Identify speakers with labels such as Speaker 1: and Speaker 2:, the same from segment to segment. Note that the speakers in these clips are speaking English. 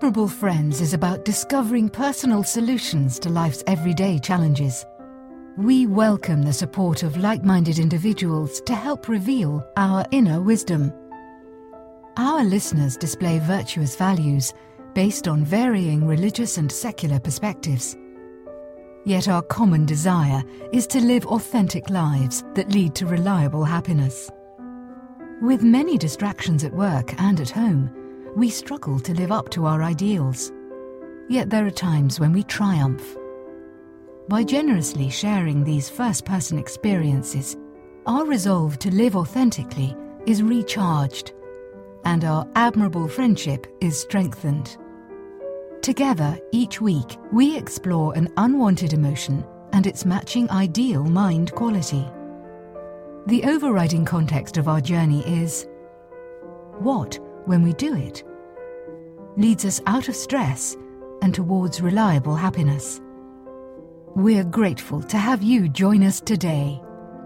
Speaker 1: Admirable Friends is about discovering personal solutions to life's everyday challenges. We welcome the support of like-minded individuals to help reveal our inner wisdom. Our listeners display virtuous values based on varying religious and secular perspectives. Yet our common desire is to live authentic lives that lead to reliable happiness. With many distractions at work and at home, we struggle to live up to our ideals. Yet there are times when we triumph. By generously sharing these first-person experiences, our resolve to live authentically is recharged, and our admirable friendship is strengthened. Together, each week, we explore an unwanted emotion and its matching ideal mind quality. The overriding context of our journey is: what, when we do it, leads us out of stress and towards reliable happiness. We're grateful to have you join us today.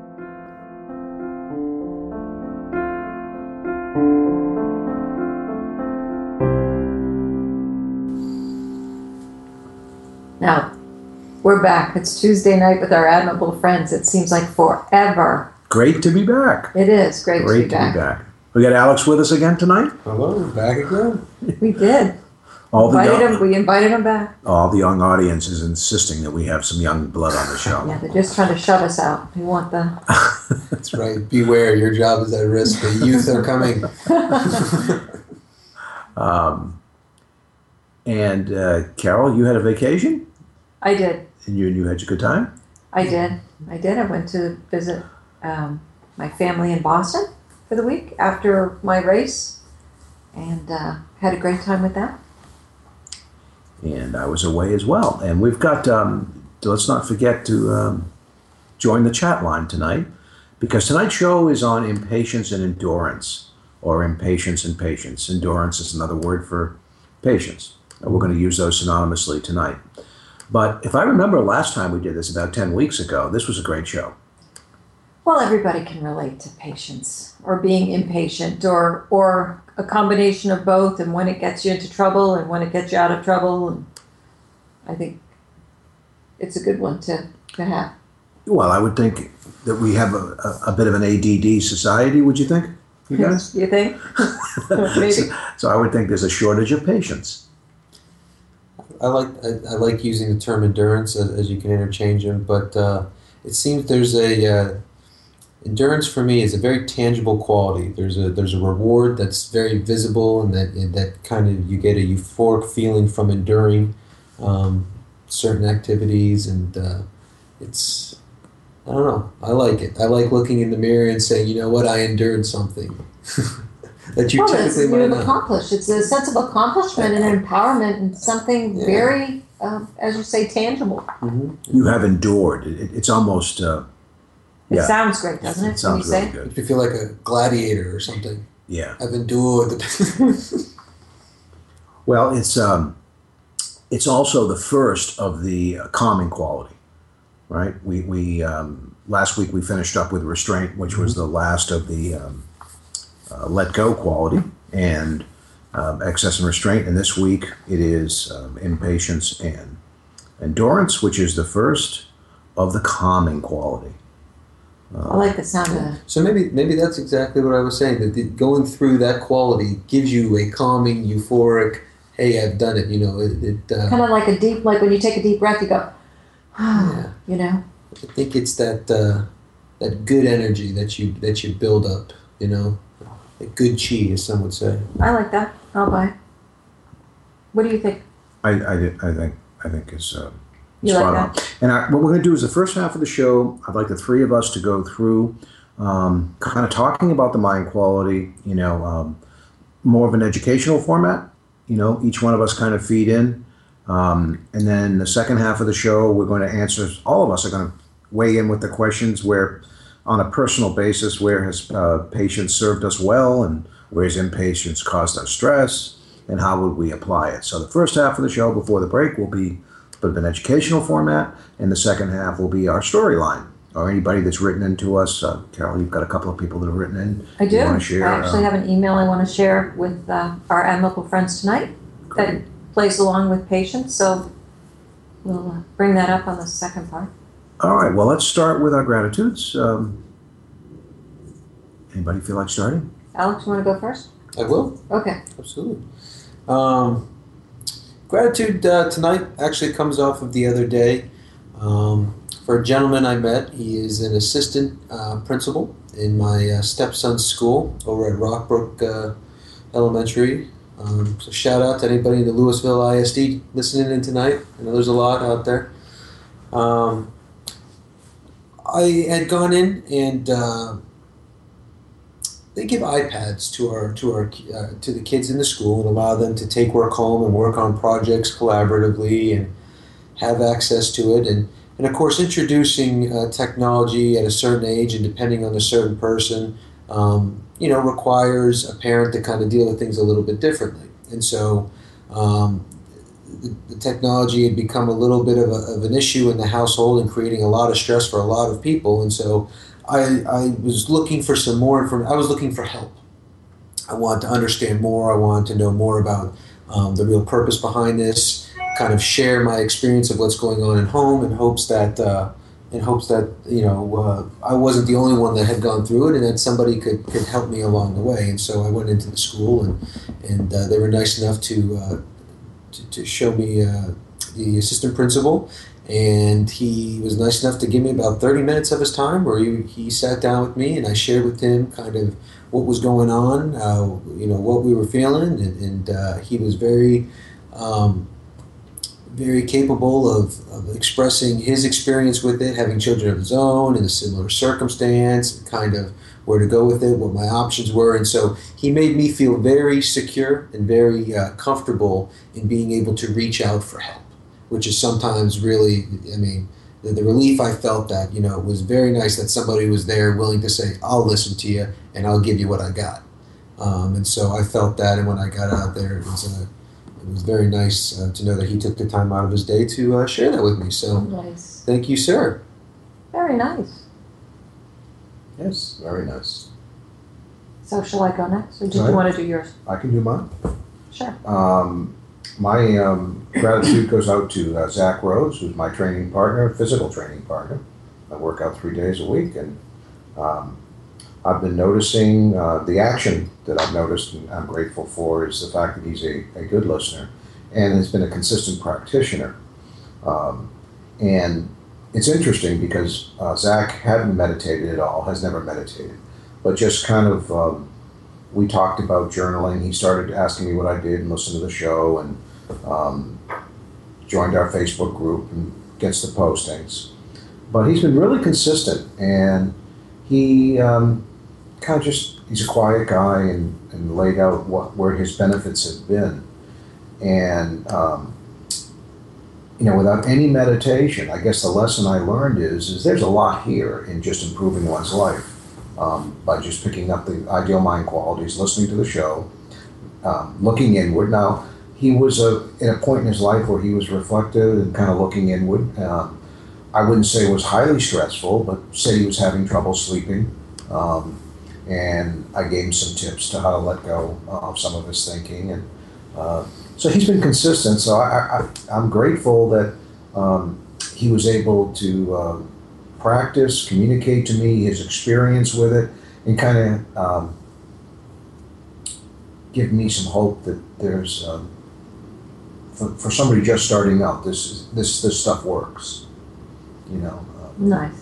Speaker 2: Now, we're back. It's Tuesday night with our admirable friends. It seems like forever.
Speaker 3: Great to be back.
Speaker 2: It is great to be back.
Speaker 3: We got Alex with us again tonight.
Speaker 4: Hello, back again.
Speaker 2: We did. We invited him back.
Speaker 3: All the young audience is insisting that we have some young blood on the show.
Speaker 2: Yeah, they're just trying to shut us out. We want the...
Speaker 4: That's right. Beware, your job is at risk. The youth are coming.
Speaker 3: Carol, you had a vacation?
Speaker 2: I did.
Speaker 3: And you had a good time?
Speaker 2: I did. I went to visit my family in Boston for the week after my race, and had a great time with that.
Speaker 3: And I was away as well. And we've got, let's not forget to join the chat line tonight, because tonight's show is on impatience and endurance, or impatience and patience. Endurance is another word for patience. And we're going to use those synonymously tonight. But if I remember last time we did this about 10 weeks ago, this was a great show.
Speaker 2: Well, everybody can relate to patience or being impatient or a combination of both, and when it gets you into trouble and when it gets you out of trouble. And I think it's a good one to have.
Speaker 3: Well, I would think that we have a bit of an ADD society, would you think? You guys?
Speaker 2: You think? Maybe.
Speaker 3: So I would think there's a shortage of patience.
Speaker 4: I like using the term endurance as you can interchange them, but it seems there's a endurance for me is a very tangible quality. There's a reward that's very visible, and that kind of you get a euphoric feeling from enduring certain activities, and it's, I don't know, I like it. I like looking in the mirror and saying, you know what, I endured something. That you typically might not.
Speaker 2: Accomplished. It's a sense of accomplishment and empowerment and something very, as you say, tangible.
Speaker 3: Mm-hmm. You have endured. It's almost...
Speaker 2: It sounds great, doesn't it?
Speaker 3: It sounds really good.
Speaker 4: You feel like a gladiator or something.
Speaker 3: Yeah.
Speaker 4: I've endured.
Speaker 3: Well, it's also the first of the calming quality, right? We last week we finished up with restraint, which was the last of the let go quality, and excess and restraint. And this week it is impatience and endurance, which is the first of the calming quality.
Speaker 2: I like the sound of that.
Speaker 4: So maybe that's exactly what I was saying, that going through that quality gives you a calming, euphoric, hey, I've done it,
Speaker 2: kind of like like when you take a deep breath, you go,
Speaker 4: yeah.
Speaker 2: I
Speaker 4: think it's that good energy that you build up, a good chi, as some would say.
Speaker 2: I like that. I'll buy it. What do you think?
Speaker 3: I think it's
Speaker 2: you
Speaker 3: spot
Speaker 2: like
Speaker 3: on.
Speaker 2: that?
Speaker 3: And what we're going to do is the first half of the show, I'd like the three of us to go through kind of talking about the mind quality, more of an educational format. Each one of us kind of feed in. And then the second half of the show, we're going to answer, all of us are going to weigh in with the questions where, on a personal basis, where has patience served us well, and where has impatience caused us stress, and how would we apply it. So the first half of the show before the break will be a bit of an educational format, and the second half will be our storyline, or anybody that's written into us. Carol, you've got a couple of people that have written in.
Speaker 2: I do.
Speaker 3: You want to share,
Speaker 2: I actually have an email I want to share with our admirable friends tonight that plays along with patience. So we'll bring that up on the second part.
Speaker 3: All right. Well, let's start with our gratitudes. Anybody feel like starting?
Speaker 2: Alex, you want to go first?
Speaker 4: I will.
Speaker 2: Okay.
Speaker 4: Absolutely. Gratitude tonight actually comes off of the other day. For a gentleman I met, he is an assistant principal in my stepson's school over at Rockbrook Elementary. So shout out to anybody in the Louisville ISD listening in tonight. I know there's a lot out there. I had gone in and they give iPads to the kids in the school and allow them to take work home and work on projects collaboratively and have access to it. And of course, introducing technology at a certain age and depending on a certain person, requires a parent to kind of deal with things a little bit differently. And so the technology had become a little bit of an issue in the household and creating a lot of stress for a lot of people. And so I was looking for some more information. I was looking for help. I wanted to understand more. I wanted to know more about the real purpose behind this, kind of share my experience of what's going on at home in hopes that I wasn't the only one that had gone through it and that somebody could help me along the way. And so I went into the school and they were nice enough to show me the assistant principal, and he was nice enough to give me about 30 minutes of his time where he sat down with me and I shared with him kind of what was going on, what we were feeling, and he was very very capable of expressing his experience with it, having children of his own in a similar circumstance, kind of where to go with it, what my options were. And so he made me feel very secure and very comfortable in being able to reach out for help, which is sometimes really, the relief I felt that, it was very nice that somebody was there willing to say, I'll listen to you and I'll give you what I got. And so I felt that, and when I got out there, it was very nice to know that he took the time out of his day to share that with me. So
Speaker 2: Nice.
Speaker 4: Thank you, sir.
Speaker 2: Very nice.
Speaker 3: Yes, very nice.
Speaker 2: So shall I go next, or did
Speaker 3: Right.
Speaker 2: you want to do yours?
Speaker 3: I can do mine.
Speaker 2: Sure.
Speaker 3: My gratitude goes out to Zach Rhodes, who's my training partner, physical training partner. I work out 3 days a week, and I've been noticing the action that I've noticed and I'm grateful for is the fact that he's a good listener and has been a consistent practitioner. And it's interesting because Zach hadn't meditated at all, has never meditated, but just kind of, we talked about journaling. He started asking me what I did and listened to the show, and joined our Facebook group and gets the postings. But he's been really consistent, and he kind of he's a quiet guy and laid out where his benefits have been. And, without any meditation, I guess the lesson I learned is there's a lot here in just improving one's life by just picking up the ideal mind qualities, listening to the show, looking inward. Now, he was at a point in his life where he was reflective and kind of looking inward. I wouldn't say it was highly stressful, but said he was having trouble sleeping. And I gave him some tips to how to let go of some of his thinking. And so he's been consistent. So I'm grateful that he was able to practice, communicate to me his experience with it, and kind of give me some hope that there's, for somebody just starting out, this stuff works.
Speaker 2: Nice.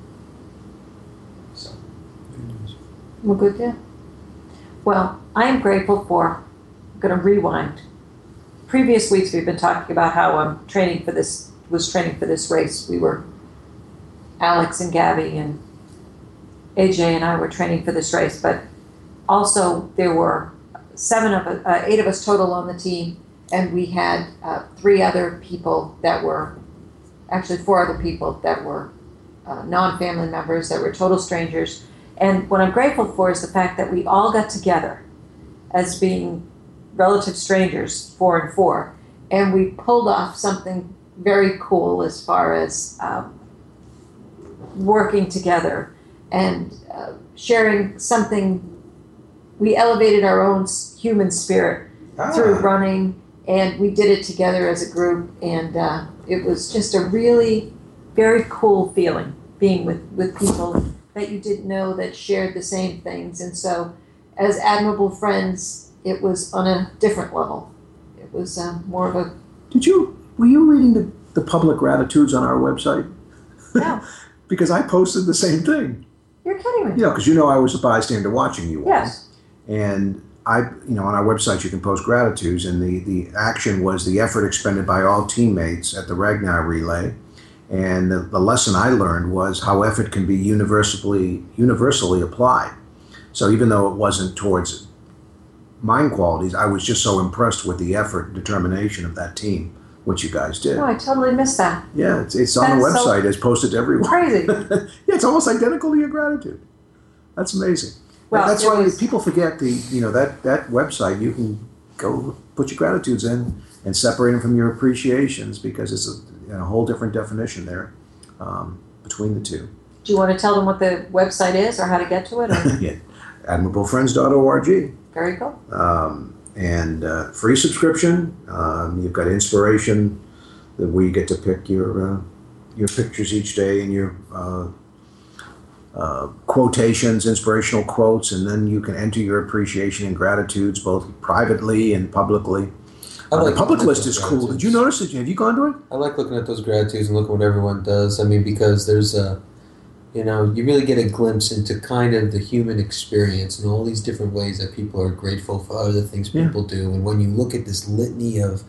Speaker 3: So.
Speaker 2: Well, good, yeah. Well, I am grateful for, I'm going to rewind. Previous weeks we've been talking about how I'm training for this race. We were, Alex and Gabby and AJ and I were training for this race, but also there were 8 of us total on the team, and we had 3 other people that were, actually 4 other people that were non-family members that were total strangers. And what I'm grateful for is the fact that we all got together as being relative strangers, 4 and 4, and we pulled off something very cool as far as working together and sharing something. We elevated our own human spirit through running And we did it together as a group, and it was just a really very cool feeling being with people that you didn't know that shared the same things. And so as admirable friends, it was on a different level. It was more of a...
Speaker 3: Were you reading the public gratitudes on our website?
Speaker 2: No.
Speaker 3: Because I posted the same thing.
Speaker 2: You're kidding me.
Speaker 3: Because I was a bystander watching you all.
Speaker 2: Yes.
Speaker 3: And on our website you can post gratitudes, and the action was the effort expended by all teammates at the Ragnar Relay. And the lesson I learned was how effort can be universally applied. So even though it wasn't towards mind qualities, I was just so impressed with the effort and determination of that team, which you guys did.
Speaker 2: No, I totally missed that.
Speaker 3: Yeah, it's on the website. It's posted everywhere.
Speaker 2: Crazy.
Speaker 3: Yeah, it's almost identical to your gratitude. That's amazing. Well, that's why people forget that website. You can go put your gratitudes in and separate them from your appreciations, because it's a whole different definition there between the two.
Speaker 2: Do you want to tell them what the website is or how to get to it? Or?
Speaker 3: Yeah, admirablefriends.org.
Speaker 2: Very cool.
Speaker 3: And free subscription. You've got inspiration, where you get to pick your pictures each day and your quotations, inspirational quotes, and then you can enter your appreciation and gratitudes both privately and publicly. The public list is cool. Did you notice it? Have you gone to it?
Speaker 4: I like looking at those gratitudes and looking what everyone does. I mean, because there's you really get a glimpse into kind of the human experience and all these different ways that people are grateful for other things people do. And when you look at this litany of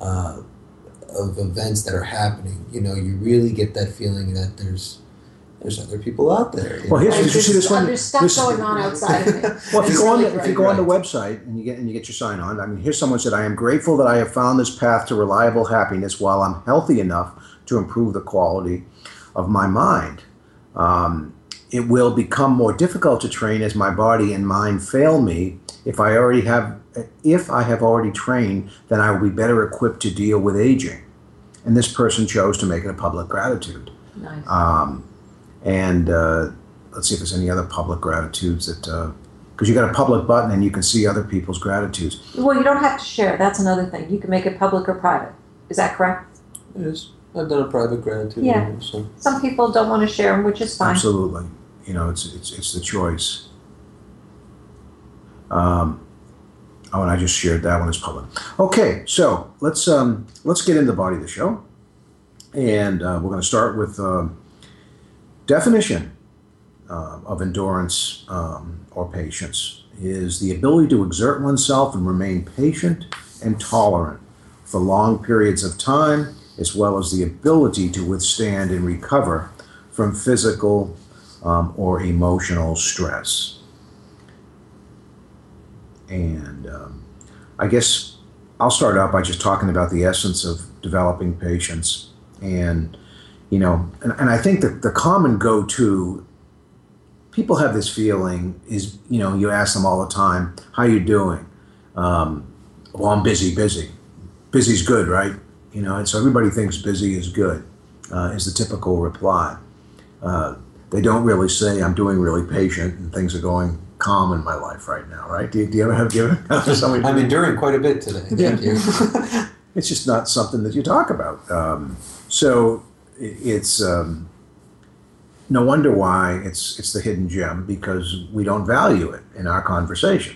Speaker 4: events that are happening, you really get that feeling that there's other people out there.
Speaker 3: Well, did you see this one?
Speaker 2: There's stuff going on outside of me.
Speaker 3: Well, if you go on the website and you get your sign on, I mean, here's someone said, "I am grateful that I have found this path to reliable happiness while I'm healthy enough to improve the quality of my mind. It will become more difficult to train as my body and mind fail me. If I have already trained, then I will be better equipped to deal with aging." And this person chose to make it a public gratitude.
Speaker 2: Nice.
Speaker 3: And let's see if there's any other public gratitudes that, because you got a public button and you can see other people's gratitudes.
Speaker 2: Well, you don't have to share. That's another thing. You can make it public or private. Is that correct?
Speaker 4: It is. I've done a private gratitude.
Speaker 2: Yeah.
Speaker 4: So.
Speaker 2: Some people don't want to share them, which is fine.
Speaker 3: Absolutely. It's the choice. And I just shared that one as public. Okay, so let's get into the body of the show, and we're going to start with definition of endurance or patience is the ability to exert oneself and remain patient and tolerant for long periods of time, as well as the ability to withstand and recover from physical or emotional stress. And I guess I'll start out by just talking about the essence of developing patience. And and I think that the common go-to, people have this feeling is, you ask them all the time, "How you doing?" "Well, I'm busy. Busy's good, right?" And so everybody thinks busy is good, is the typical reply. They don't really say, "I'm doing really patient and things are going calm in my life right now," right? Do you ever have somebody?
Speaker 4: I'm enduring quite a bit today. Thank you.
Speaker 3: It's just not something that you talk about. So it's no wonder why it's the hidden gem, because we don't value it in our conversation.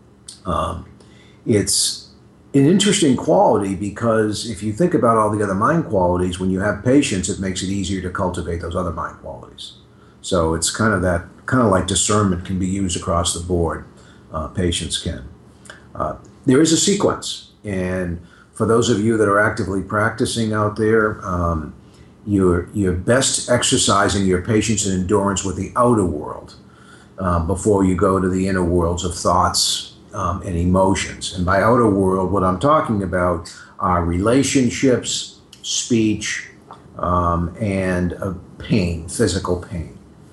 Speaker 3: It's an interesting quality because if you think about all the other mind qualities, when you have patience, it makes it easier to cultivate those other mind qualities. So it's kind of like discernment can be used across the board. Patience can. There is a sequence, and for those of you that are actively practicing out there, you're best exercising your patience and endurance with the outer world before you go to the inner worlds of thoughts and emotions. And by outer world, what I'm talking about are relationships, speech, and pain, physical pain.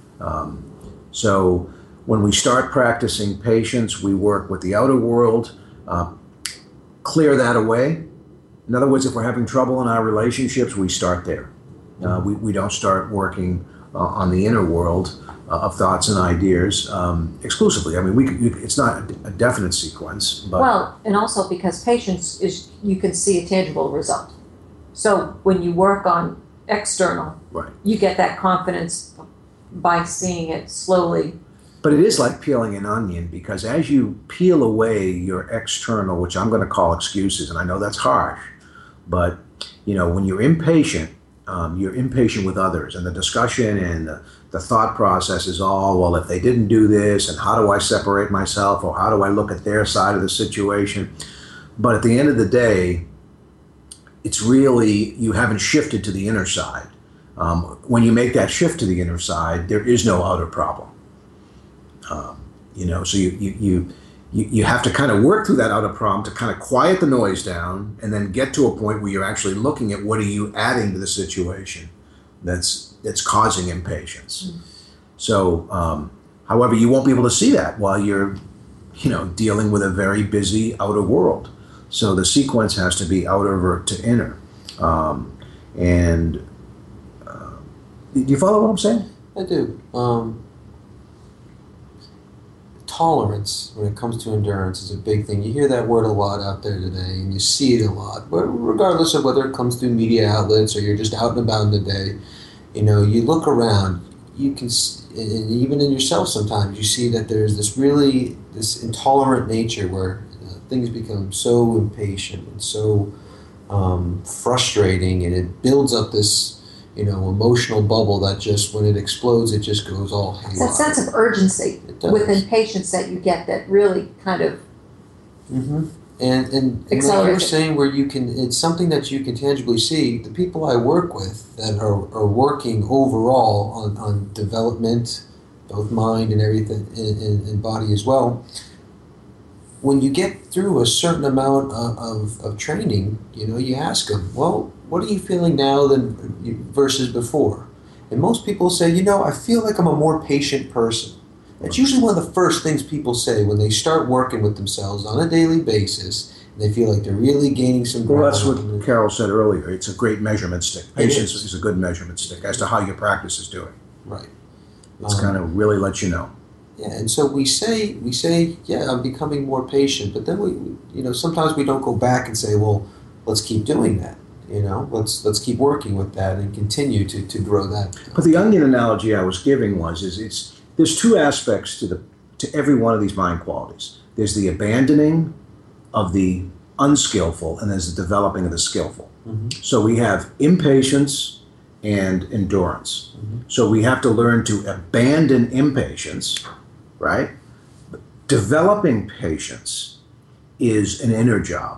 Speaker 3: So when we start practicing patience, we work with the outer world, clear that away. In other words, if we're having trouble in our relationships, we start there. We don't start working on the inner world of thoughts and ideas exclusively. I mean, it's not a definite sequence, but
Speaker 2: Well, and also because patience is, you can see a tangible result. So when you work on external,
Speaker 3: right.
Speaker 2: you get that confidence by seeing it slowly.
Speaker 3: But it is like peeling an onion, because as you peel away your external, which I'm going to call excuses, and I know that's harsh, but when you're impatient with others, and the discussion and the thought process is all, well, if they didn't do this, and how do I separate myself, or how do I look at their side of the situation? But at the end of the day, it's really, you haven't shifted to the inner side. When you make that shift to the inner side, there is no outer problem. So you have to kind of work through that outer problem to kind of quiet the noise down, and then get to a point where you're actually looking at what are you adding to the situation that's causing impatience. So, however, you won't be able to see that while you're, dealing with a very busy outer world. So the sequence has to be outer to inner. Do you follow what I'm saying?
Speaker 4: I do. Tolerance when it comes to endurance is a big thing. You hear that word a lot out there today, and you see it a lot. But regardless of whether it comes through media outlets or you're just out and about in the day, you look around, you can, and even in yourself sometimes, you see that there's this intolerant nature where things become so impatient and so frustrating, and it builds up this emotional bubble that just, when it explodes, it just goes all haywire.
Speaker 2: It's that sense of urgency with impatience that you get that really kind of
Speaker 4: And like you were saying, where it's something that you can tangibly see. The people I work with that are working overall on development, both mind and everything, and body as well. When you get through a certain amount of training, you ask them, well, what are you feeling now versus before? And most people say, I feel like I'm a more patient person. It's usually one of the first things people say when they start working with themselves on a daily basis, and they feel like they're really gaining some ground.
Speaker 3: Well, that's what Carol said earlier. It's a great measurement stick. Patience is a good measurement stick as to how your practice is doing.
Speaker 4: Right.
Speaker 3: It's kind of really lets you know.
Speaker 4: Yeah, and so we say, yeah, I'm becoming more patient, but then we sometimes we don't go back and say, well, let's keep doing that. Let's keep working with that and continue to grow that.
Speaker 3: But the onion analogy I was giving there's two aspects to every one of these mind qualities. There's the abandoning of the unskillful, and there's the developing of the skillful. Mm-hmm. So we have impatience and endurance. Mm-hmm. So we have to learn to abandon impatience, right? Developing patience is an inner job.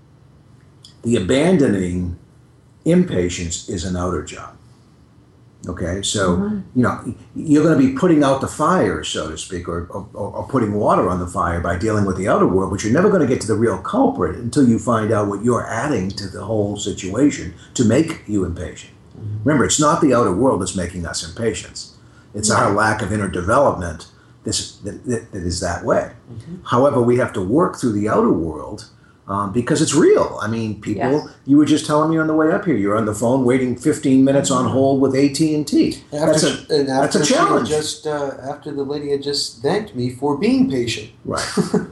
Speaker 3: The abandoning impatience is an outer job. Okay, so you're going to be putting out the fire, so to speak, or putting water on the fire by dealing with the outer world, but you're never going to get to the real culprit until you find out what you're adding to the whole situation to make you impatient. Mm-hmm. Remember, it's not the outer world that's making us impatient. It's our lack of inner development that is that way. Mm-hmm. However, we have to work through the outer world because it's real. I mean, people, you were just telling me on the way up here, you're on the phone waiting 15 minutes on hold with AT&T. That's a challenge.
Speaker 4: After the lady had just thanked me for being patient.
Speaker 3: Right.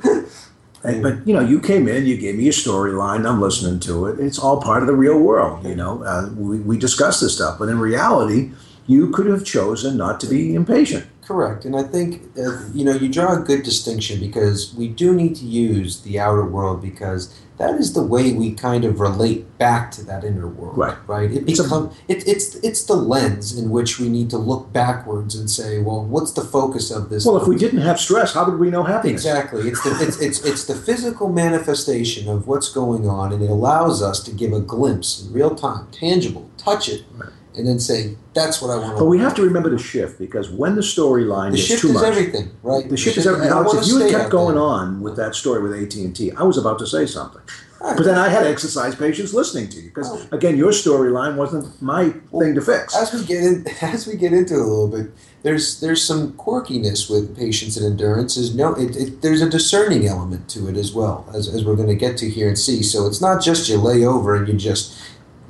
Speaker 3: But, you came in, you gave me a storyline, I'm listening to it. It's all part of the real world, we discuss this stuff. But in reality, you could have chosen not to be impatient.
Speaker 4: Correct. And I think, you draw a good distinction, because we do need to use the outer world, because that is the way we kind of relate back to that inner world. Right? It's the lens in which we need to look backwards and say, well, what's the focus of this?
Speaker 3: Well, if we didn't have stress, how would we know happiness?
Speaker 4: Exactly. It's the physical manifestation of what's going on, and it allows us to give a glimpse in real time, tangible, touch it. Right. And then say, that's what I want to.
Speaker 3: But we have to remember the shift, because when the storyline is too much,
Speaker 4: the shift is everything, right?
Speaker 3: The shift is everything. Alex, if you had kept going on with that story with AT&T, I was about to say something. Right. But then I had to exercise patience listening to you, because again, your storyline wasn't my thing to fix.
Speaker 4: As we get into it a little bit, there's some quirkiness with patience and endurance. There's a discerning element to it as well, as we're going to get to here and see. So it's not just you lay over and you just,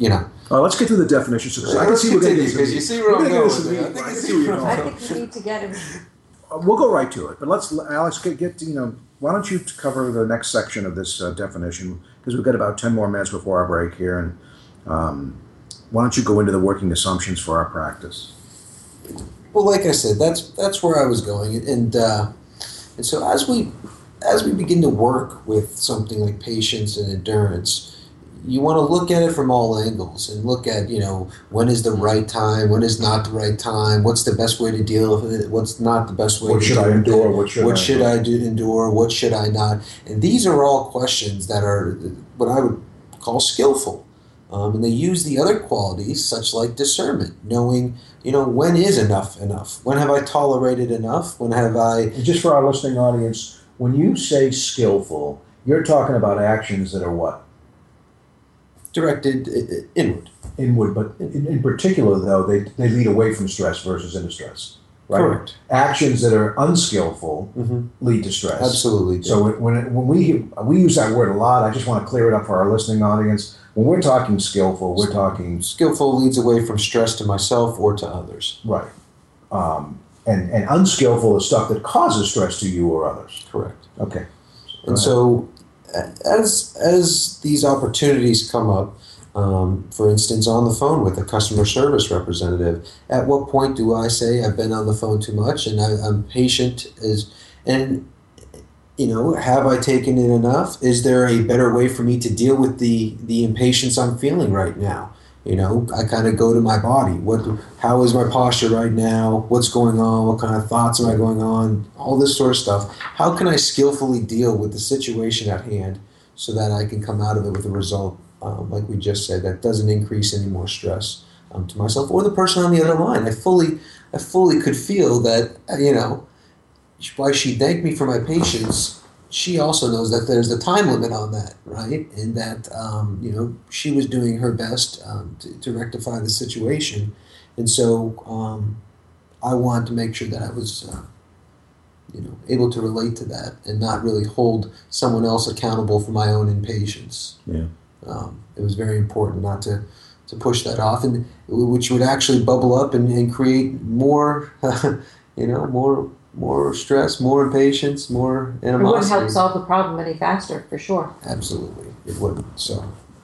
Speaker 3: Let's get through the definitions because I can
Speaker 4: Let's
Speaker 3: see we're going to
Speaker 4: continue,
Speaker 3: get
Speaker 4: because you see where I'm going with it.
Speaker 3: I can see where you're
Speaker 2: I
Speaker 3: going.
Speaker 2: think we need to get him.
Speaker 3: We'll go right to it, but let's, Alex, get why don't you cover the next section of this definition, because we've got about 10 more minutes before our break here, and why don't you go into the working assumptions for our practice?
Speaker 4: Well, like I said, that's where I was going, and so as we begin to work with something like patience and endurance, you want to look at it from all angles and look at, when is the right time, when is not the right time, what's the best way to deal with it, what's not the best way
Speaker 3: What
Speaker 4: to
Speaker 3: should
Speaker 4: deal
Speaker 3: I
Speaker 4: with
Speaker 3: endure?
Speaker 4: it,
Speaker 3: What should I
Speaker 4: endure, what should I not? And these are all questions that are what I would call skillful. And they use the other qualities, such like discernment, knowing, when is enough? When have I tolerated enough? When have I...
Speaker 3: And just for our listening audience, when you say skillful, you're talking about actions that are what?
Speaker 4: Directed inward.
Speaker 3: Inward, but in particular, though, they lead away from stress versus into stress, right?
Speaker 4: Correct.
Speaker 3: Actions that are unskillful lead to stress.
Speaker 4: Absolutely.
Speaker 3: So when we use that word a lot, I just want to clear it up for our listening audience. When we're talking skillful, we're talking...
Speaker 4: Skillful leads away from stress to myself or to others.
Speaker 3: Right. And unskillful is stuff that causes stress to you or others.
Speaker 4: Correct.
Speaker 3: Okay.
Speaker 4: And so as these opportunities come up, for instance, on the phone with a customer service representative, at what point do I say I've been on the phone too much and I'm patient have I taken it enough? Is there a better way for me to deal with the impatience I'm feeling right now? I kind of go to my body. How is my posture right now? What's going on? What kind of thoughts am I going on? All this sort of stuff. How can I skillfully deal with the situation at hand so that I can come out of it with a result, like we just said, that doesn't increase any more stress to myself or the person on the other line? I fully could feel that, while she thanked me for my patience, she also knows that there's a time limit on that, right? And that, she was doing her best to rectify the situation. And so I wanted to make sure that I was, able to relate to that and not really hold someone else accountable for my own impatience.
Speaker 3: Yeah.
Speaker 4: It was very important not to push that off, and which would actually bubble up and create more, more stress, more impatience, more animosity.
Speaker 2: It wouldn't help solve the problem any faster, for sure.
Speaker 4: Absolutely, it wouldn't. So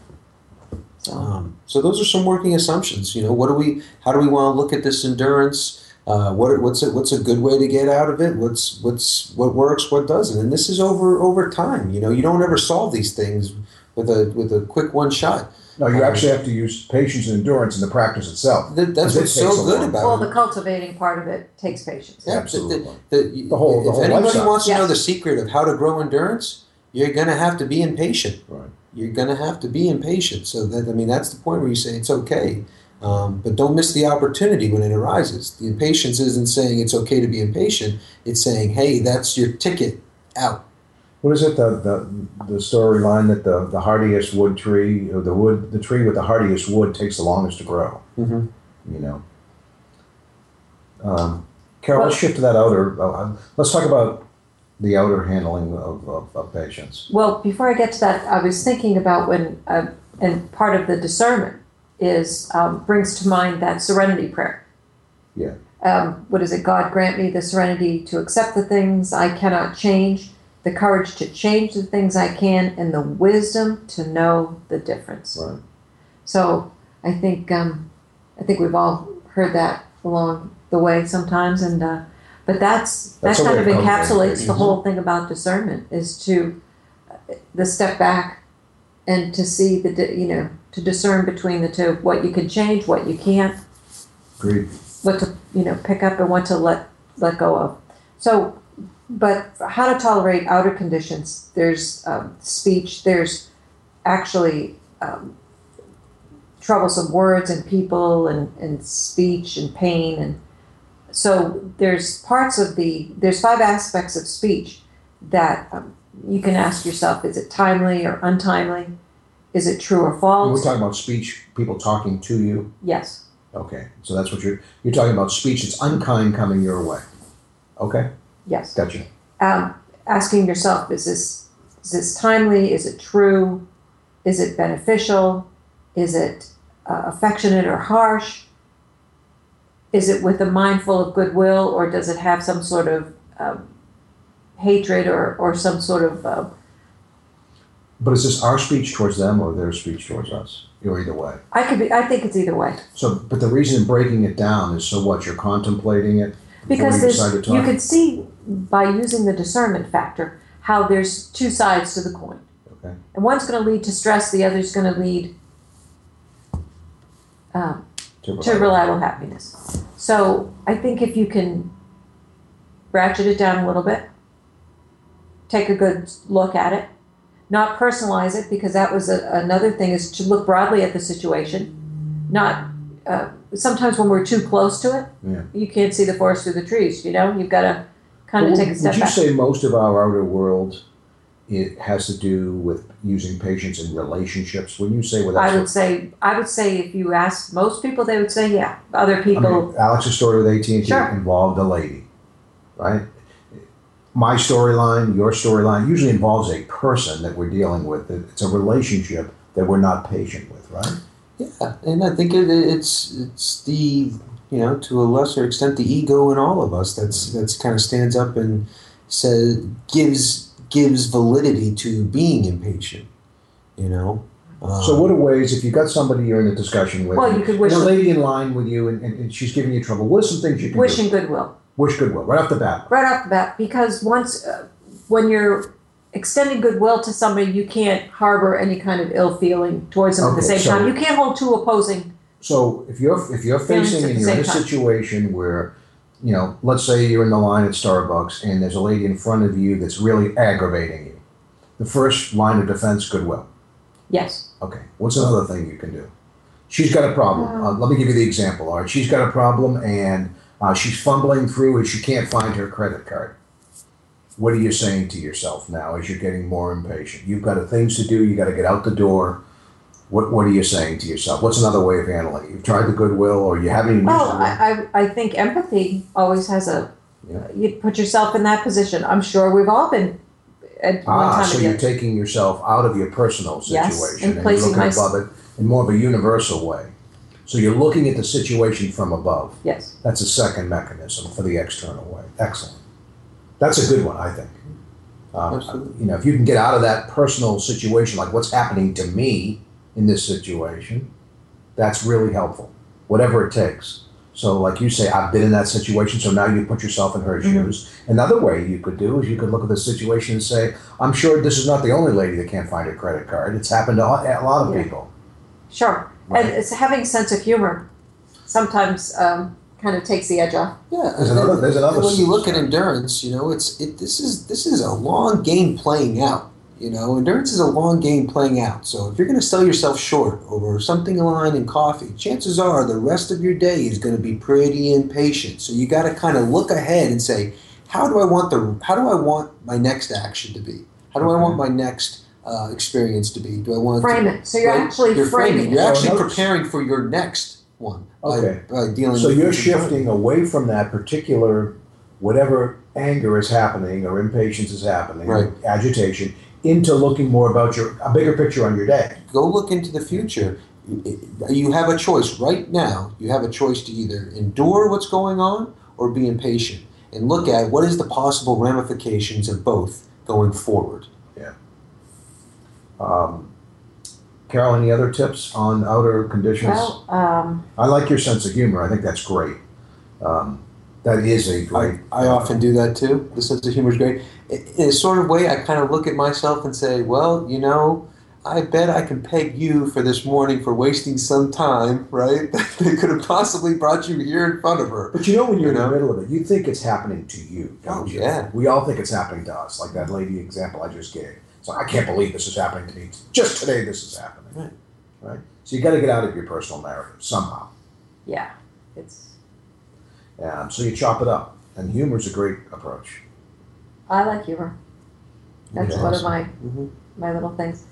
Speaker 4: those are some working assumptions. How do we want to look at this endurance? What's a good way to get out of it? What works? What doesn't? And this is over time. You don't ever solve these things with a quick one shot.
Speaker 3: No, you actually have to use patience and endurance in the practice itself.
Speaker 4: That's what's so good about it.
Speaker 2: Well, the cultivating part of it takes patience.
Speaker 4: Yeah,
Speaker 3: absolutely.
Speaker 4: If
Speaker 3: whole
Speaker 4: anybody
Speaker 3: lifestyle.
Speaker 4: wants to know the secret of how to grow endurance, you're going to have to be impatient.
Speaker 3: Right.
Speaker 4: You're going to have to be impatient. So that's the point where you say it's okay. But don't miss the opportunity when it arises. The impatience isn't saying it's okay to be impatient. It's saying, hey, that's your ticket out.
Speaker 3: What is it? The storyline that the hardiest wood tree, or the tree with the hardiest wood takes the longest to grow.
Speaker 4: Mm-hmm.
Speaker 3: Carol, let's shift to that outer. Let's talk about the outer handling of patients.
Speaker 2: Well, before I get to that, I was thinking about when, and part of the discernment is brings to mind that serenity prayer.
Speaker 3: Yeah.
Speaker 2: What is it? God grant me the serenity to accept the things I cannot change, the courage to change the things I can, and the wisdom to know the difference.
Speaker 3: Right.
Speaker 2: So I think we've all heard that along the way sometimes, and but that kind of encapsulates the whole thing about discernment, is to the step back and to see to discern between the two, what you can change, what you can't.
Speaker 3: Agreed.
Speaker 2: What to pick up and what to let go of. So. But how to tolerate outer conditions, there's speech, there's actually troublesome words and people and speech and pain. And so there's 5 aspects of speech that you can ask yourself, is it timely or untimely? Is it true or false?
Speaker 3: We're talking about speech, people talking to you?
Speaker 2: Yes.
Speaker 3: Okay, so that's what you're talking about, speech that's unkind coming your way. Okay?
Speaker 2: Yes.
Speaker 3: Gotcha.
Speaker 2: Asking yourself, is this timely? Is it true? Is it beneficial? Is it affectionate or harsh? Is it with a mind full of goodwill, or does it have some sort of hatred or some sort of...
Speaker 3: But is this our speech towards them or their speech towards us? Or either way?
Speaker 2: I think it's either way.
Speaker 3: So, but the reason in breaking it down is so what? You're contemplating it before
Speaker 2: Because
Speaker 3: you decide to talk?
Speaker 2: you could see by using the discernment factor how there's two sides to the coin.
Speaker 3: Okay.
Speaker 2: And one's going to lead to stress, the other's going to lead to reliable happiness. So I think if you can ratchet it down a little bit, take a good look at it, not personalize it, because that was another thing, is to look broadly at the situation. Not sometimes when we're too close to it, you can't see the forest through the trees. You've got to kind of take a step back.
Speaker 3: Would you say most of our outer world, it has to do with using patience in relationships? When you say
Speaker 2: I would say if you ask most people, they would say yeah. Other people.
Speaker 3: I mean, Alex's story with AT&T
Speaker 2: Sure.
Speaker 3: involved a lady, right? My storyline, your storyline, usually involves a person that we're dealing with. It's a relationship that we're not patient with, right?
Speaker 4: Yeah, and I think it's the, to a lesser extent, the ego in all of us that's kind of stands up and says gives validity to being impatient.
Speaker 3: So what are ways, if you've got somebody you're in a discussion with,
Speaker 2: Well, you could wish
Speaker 3: and a
Speaker 2: them-
Speaker 3: lady in line with you and she's giving you trouble, what are some things you can
Speaker 2: wishing
Speaker 3: do?
Speaker 2: goodwill.
Speaker 3: Wish goodwill, right off the bat.
Speaker 2: Right off the bat, because once, when you're extending goodwill to somebody, you can't harbor any kind of ill feeling towards them at the
Speaker 3: Okay,
Speaker 2: same
Speaker 3: so-
Speaker 2: time. You can't hold two opposing.
Speaker 3: So if you're facing
Speaker 2: at
Speaker 3: and
Speaker 2: the
Speaker 3: you're in
Speaker 2: same
Speaker 3: a
Speaker 2: time.
Speaker 3: situation where, let's say you're in the line at Starbucks and there's a lady in front of you that's really aggravating you. The first line of defense, goodwill.
Speaker 2: Yes.
Speaker 3: Okay, what's another thing you can do? She's got a problem. Let me give you the example. All right, she's got a problem and she's fumbling through and she can't find her credit card. What are you saying to yourself now as you're getting more impatient? You've got things to do. You got to get out the door. What are you saying to yourself? What's another way of handling it? You've tried the goodwill, or you haven't even used it.
Speaker 2: I think empathy always has you put yourself in that position. I'm sure we've all been at one time
Speaker 3: So
Speaker 2: or the
Speaker 3: you're
Speaker 2: other.
Speaker 3: taking yourself out of your personal situation
Speaker 2: Yes, and
Speaker 3: and
Speaker 2: placing
Speaker 3: you're looking above it in more of a universal way. So you're looking at the situation from above.
Speaker 2: Yes.
Speaker 3: That's a second mechanism for the external way. Excellent. That's a good one, I think.
Speaker 4: Absolutely.
Speaker 3: If you can get out of that personal situation, like what's happening to me in this situation, that's really helpful, whatever it takes. So like you say, I've been in that situation, so now you put yourself in her shoes. Another way you could do is you could look at the situation and say, I'm sure this is not the only lady that can't find her credit card. It's happened to a lot of people.
Speaker 2: Sure.
Speaker 3: Right.
Speaker 2: And it's having a sense of humor sometimes kind of takes the edge off.
Speaker 4: Yeah,
Speaker 3: There's another
Speaker 4: when you look at endurance, this is a long game playing out. Endurance is a long game playing out. So if you're going to sell yourself short over something aligned in coffee, chances are the rest of your day is going to be pretty impatient. So you got to kind of look ahead and say, how do I want my next action to be? How do I want my next experience to be? Do I want
Speaker 2: Frame it. So you're actually framing it.
Speaker 4: You're actually
Speaker 3: So
Speaker 4: preparing for your next one.
Speaker 3: Okay.
Speaker 4: By dealing
Speaker 3: So
Speaker 4: with
Speaker 3: you're
Speaker 4: what's in front of you.
Speaker 3: shifting away from that particular, whatever anger is happening or impatience is happening,
Speaker 4: Right.
Speaker 3: agitation, into looking more about a bigger picture on your day.
Speaker 4: Go look into the future. You have a choice right now. You have a choice to either endure what's going on or be impatient and look at what is the possible ramifications of both going forward.
Speaker 3: Carol, any other tips on outer conditions?
Speaker 2: Well,
Speaker 3: I like your sense of humor. I think that's great. That is a great.
Speaker 4: I often do that too. The sense of humor is great. In a sort of way, I kind of look at myself and say, well, I bet I can peg you for this morning for wasting some time, right? That could have possibly brought you here in front of her.
Speaker 3: But when you're in the middle of it, you think it's happening to you, don't you?
Speaker 4: Yeah.
Speaker 3: We all think it's happening to us, like that lady example I just gave. So I can't believe this is happening to me. Just today this is happening. Right? So you got to get out of your personal narrative somehow.
Speaker 2: yeah, it's.
Speaker 3: So you chop it up. And humor is a great approach.
Speaker 2: I like humor. That's
Speaker 3: Yeah.
Speaker 2: one of my little things.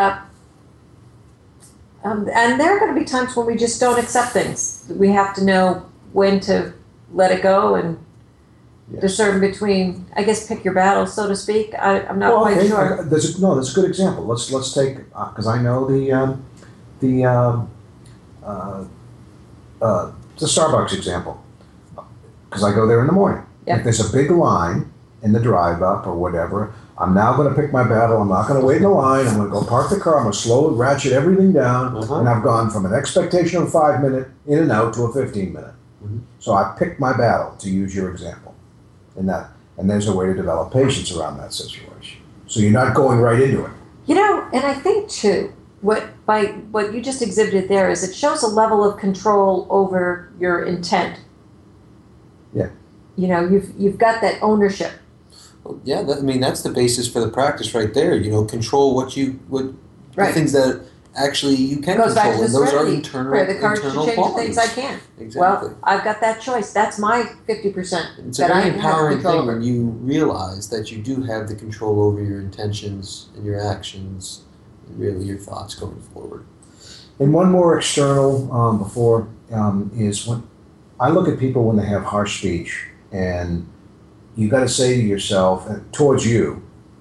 Speaker 2: And there are going to be times when we just don't accept things. We have to know when to let it go and
Speaker 3: Yes.
Speaker 2: discern between, I guess, pick your battles, so to speak. I'm not quite sure.
Speaker 3: That's a good example. Let's take because I know the Starbucks example, because I go there in the morning.
Speaker 2: Yeah.
Speaker 3: If there's a big line in the drive-up or whatever, I'm now going to pick my battle. I'm not going to wait in the line. I'm going to go park the car. I'm going to slowly ratchet everything down, and I've gone from an expectation of a 5-minute in and out to a 15-minute. So I picked my battle, to use your example, in that, and there's a way to develop patience around that situation. So you're not going right into it.
Speaker 2: And I think too, what you just exhibited there is it shows a level of control over your intent.
Speaker 3: Yeah.
Speaker 2: You've got that ownership.
Speaker 4: Well, yeah, that's the basis for the practice right there. Control the things that actually you can
Speaker 2: Goes
Speaker 4: control,
Speaker 2: back to
Speaker 4: and those are
Speaker 2: serenity,
Speaker 4: internal
Speaker 2: the courage to change
Speaker 4: qualities.
Speaker 2: the things I can.
Speaker 4: Exactly.
Speaker 2: Well, I've got that choice. That's my 50%.
Speaker 4: It's a very empowering thing
Speaker 2: over.
Speaker 4: when you realize that you do have the control over your intentions and your actions, and really your thoughts going forward.
Speaker 3: And one more external before is when I look at people when they have harsh speech, and you got to say to yourself, towards you,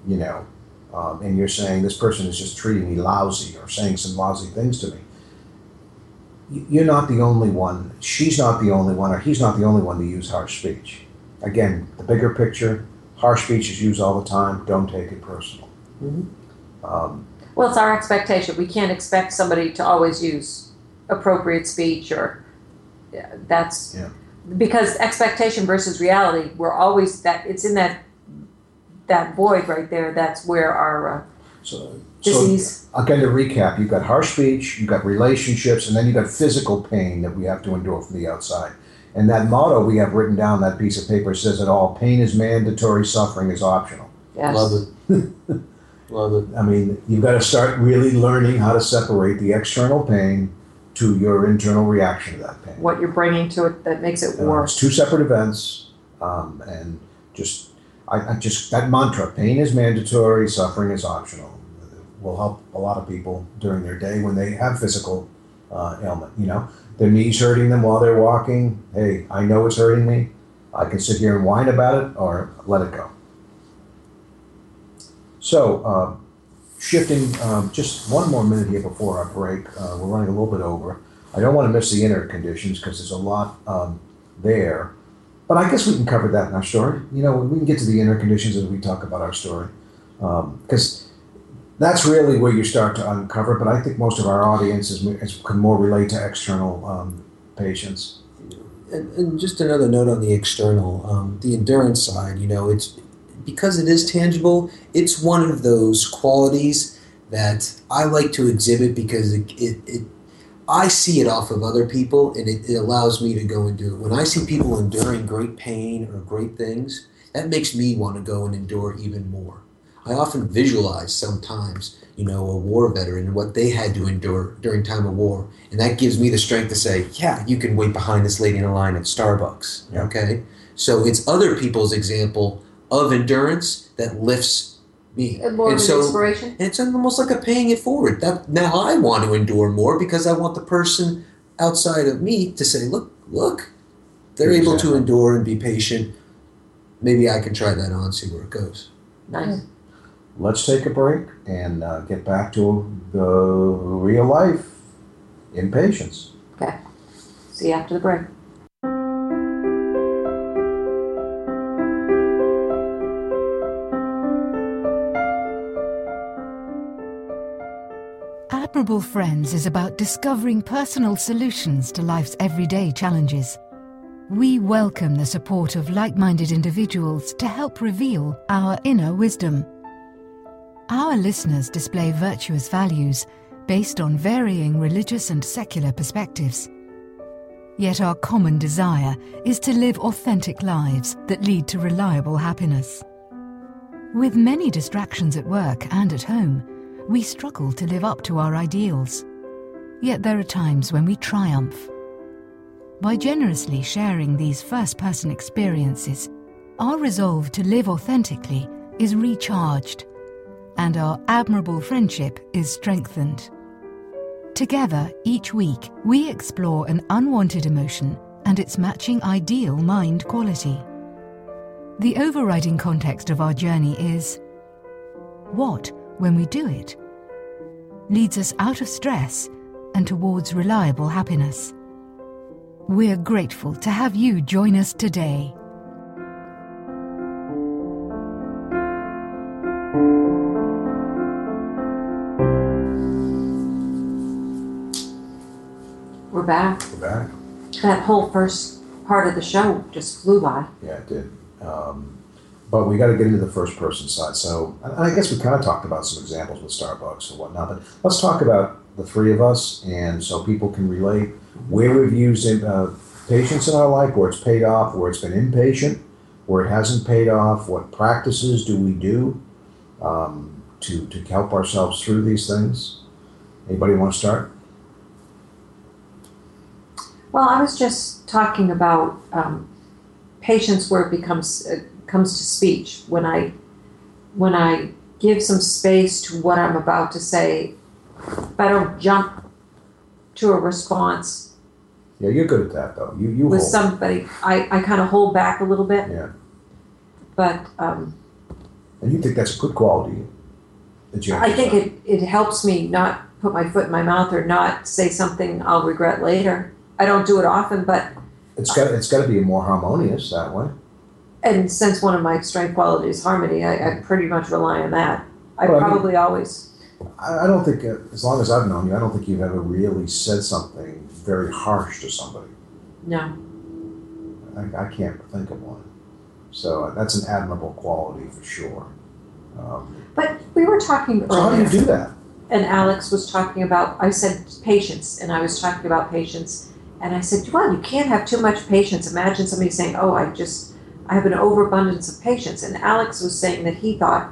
Speaker 3: and you're saying this person is just treating me lousy or saying some lousy things to me. You're not the only one. She's not the only one, or he's not the only one to use harsh speech. Again, the bigger picture, harsh speech is used all the time. Don't take it personal.
Speaker 2: Well, it's our expectation. We can't expect somebody to always use appropriate speech, or that's because expectation versus reality. We're always it's in that void right there. That's where our disease.
Speaker 3: So again, to recap, you've got harsh speech, you've got relationships, and then you've got physical pain that we have to endure from the outside. And that motto we have written down, that piece of paper, says it all: pain is mandatory, suffering is optional.
Speaker 2: Yes.
Speaker 4: Love it. Love it.
Speaker 3: I mean, you've got to start really learning how to separate the external pain to your internal reaction to that pain.
Speaker 2: What you're bringing to it that makes it worse.
Speaker 3: It's two separate events, and I just that mantra: pain is mandatory, suffering is optional, will help a lot of people during their day when they have physical ailment. Their knees hurting them while they're walking. Hey, I know it's hurting me. I can sit here and whine about it, or let it go. So, shifting just one more minute here before our break. We're running a little bit over. I don't want to miss the inner conditions because there's a lot there. But I guess we can cover that in our story. We can get to the inner conditions as we talk about our story. Because that's really where you start to uncover. But I think most of our audience can more relate to external patients.
Speaker 4: And just another note on the external, the endurance side, it's because it is tangible, it's one of those qualities that I like to exhibit because I see it off of other people, and it allows me to go and do it. When I see people enduring great pain or great things, that makes me want to go and endure even more. I often visualize sometimes, a war veteran and what they had to endure during time of war, and that gives me the strength to say, yeah, you can wait behind this lady in a line at Starbucks, okay? So it's other people's example of endurance that lifts me.
Speaker 2: And more of an inspiration?
Speaker 4: It's almost like a paying it forward. That now I want to endure more because I want the person outside of me to say, look, they're able to endure and be patient. Maybe I can try that on, see where it goes.
Speaker 2: Nice.
Speaker 3: Let's take a break and get back to the real life in patience.
Speaker 2: Okay. See you after the break.
Speaker 1: Admirable Friends is about discovering personal solutions to life's everyday challenges. We welcome the support of like-minded individuals to help reveal our inner wisdom. Our listeners display virtuous values based on varying religious and secular perspectives. Yet our common desire is to live authentic lives that lead to reliable happiness. With many distractions at work and at home, we struggle to live up to our ideals. Yet there are times when we triumph. By generously sharing these first-person experiences, our resolve to live authentically is recharged, and our admirable friendship is strengthened. Together, each week, we explore an unwanted emotion and its matching ideal mind quality. The overriding context of our journey is: what, when we do it, leads us out of stress and towards reliable happiness. We're grateful to have you join us today.
Speaker 2: We're back.
Speaker 3: We're back.
Speaker 2: That whole first part of the show just flew by.
Speaker 3: Yeah, it did. But we got to get into the first person side. So and I guess we kind of talked about some examples with Starbucks and whatnot, but let's talk about the three of us, and so people can relate where we've used patience in our life, where it's paid off, where it's been impatient, where it hasn't paid off, what practices do we do to help ourselves through these things. Anybody want to start?
Speaker 2: Well, I was just talking about patience where it comes to speech. When I give some space to what I'm about to say, if I don't jump to a response.
Speaker 3: Yeah, you're good at that though. You
Speaker 2: with
Speaker 3: hold.
Speaker 2: somebody, I kind of hold back a little bit.
Speaker 3: Yeah.
Speaker 2: But
Speaker 3: and you think that's a good quality that you have.
Speaker 2: I think it helps me not put my foot in my mouth or not say something I'll regret later. I don't do it often, but
Speaker 3: it's got to be more harmonious that way.
Speaker 2: And since one of my strength qualities is harmony, I pretty much rely on that. I always.
Speaker 3: I don't think, as long as I've known you, I don't think you've ever really said something very harsh to somebody.
Speaker 2: No.
Speaker 3: I can't think of one. So that's an admirable quality for sure.
Speaker 2: But we were talking earlier.
Speaker 3: So how do you do that?
Speaker 2: And Alex was talking about, I said patience, and I was talking about patience. And I said, well, you can't have too much patience. Imagine somebody saying, oh, I have an overabundance of patience. And Alex was saying that you thought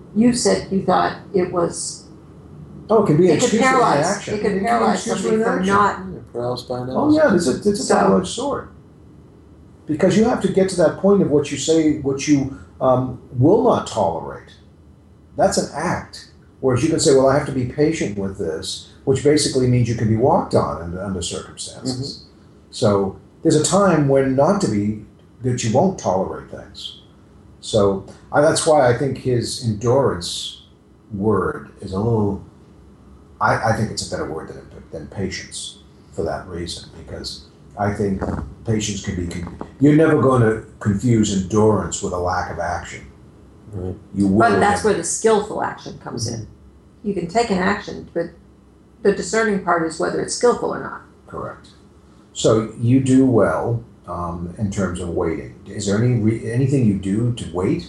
Speaker 2: it was...
Speaker 3: Oh, it can be an
Speaker 2: it could
Speaker 3: excuse for
Speaker 2: paralyze.
Speaker 3: inaction.
Speaker 2: It could paralyze somebody from not...
Speaker 4: Paralysis by analysis.
Speaker 3: Oh yeah, it's a double-edged sword. Because you have to get to that point of what you say, what you will not tolerate. That's an act. Whereas you can say, well, I have to be patient with this, which basically means you can be walked on under circumstances. Mm-hmm. So there's a time when that you won't tolerate things. So that's why I think his endurance word is a little, I think it's a better word than patience for that reason, because I think patience can be, you're never going to confuse endurance with a lack of action.
Speaker 4: Right.
Speaker 3: You will.
Speaker 2: But that's where the skillful action comes in. You can take an action, but the discerning part is whether it's skillful or not.
Speaker 3: Correct. So you do well in terms of waiting. Is there anything you do to wait?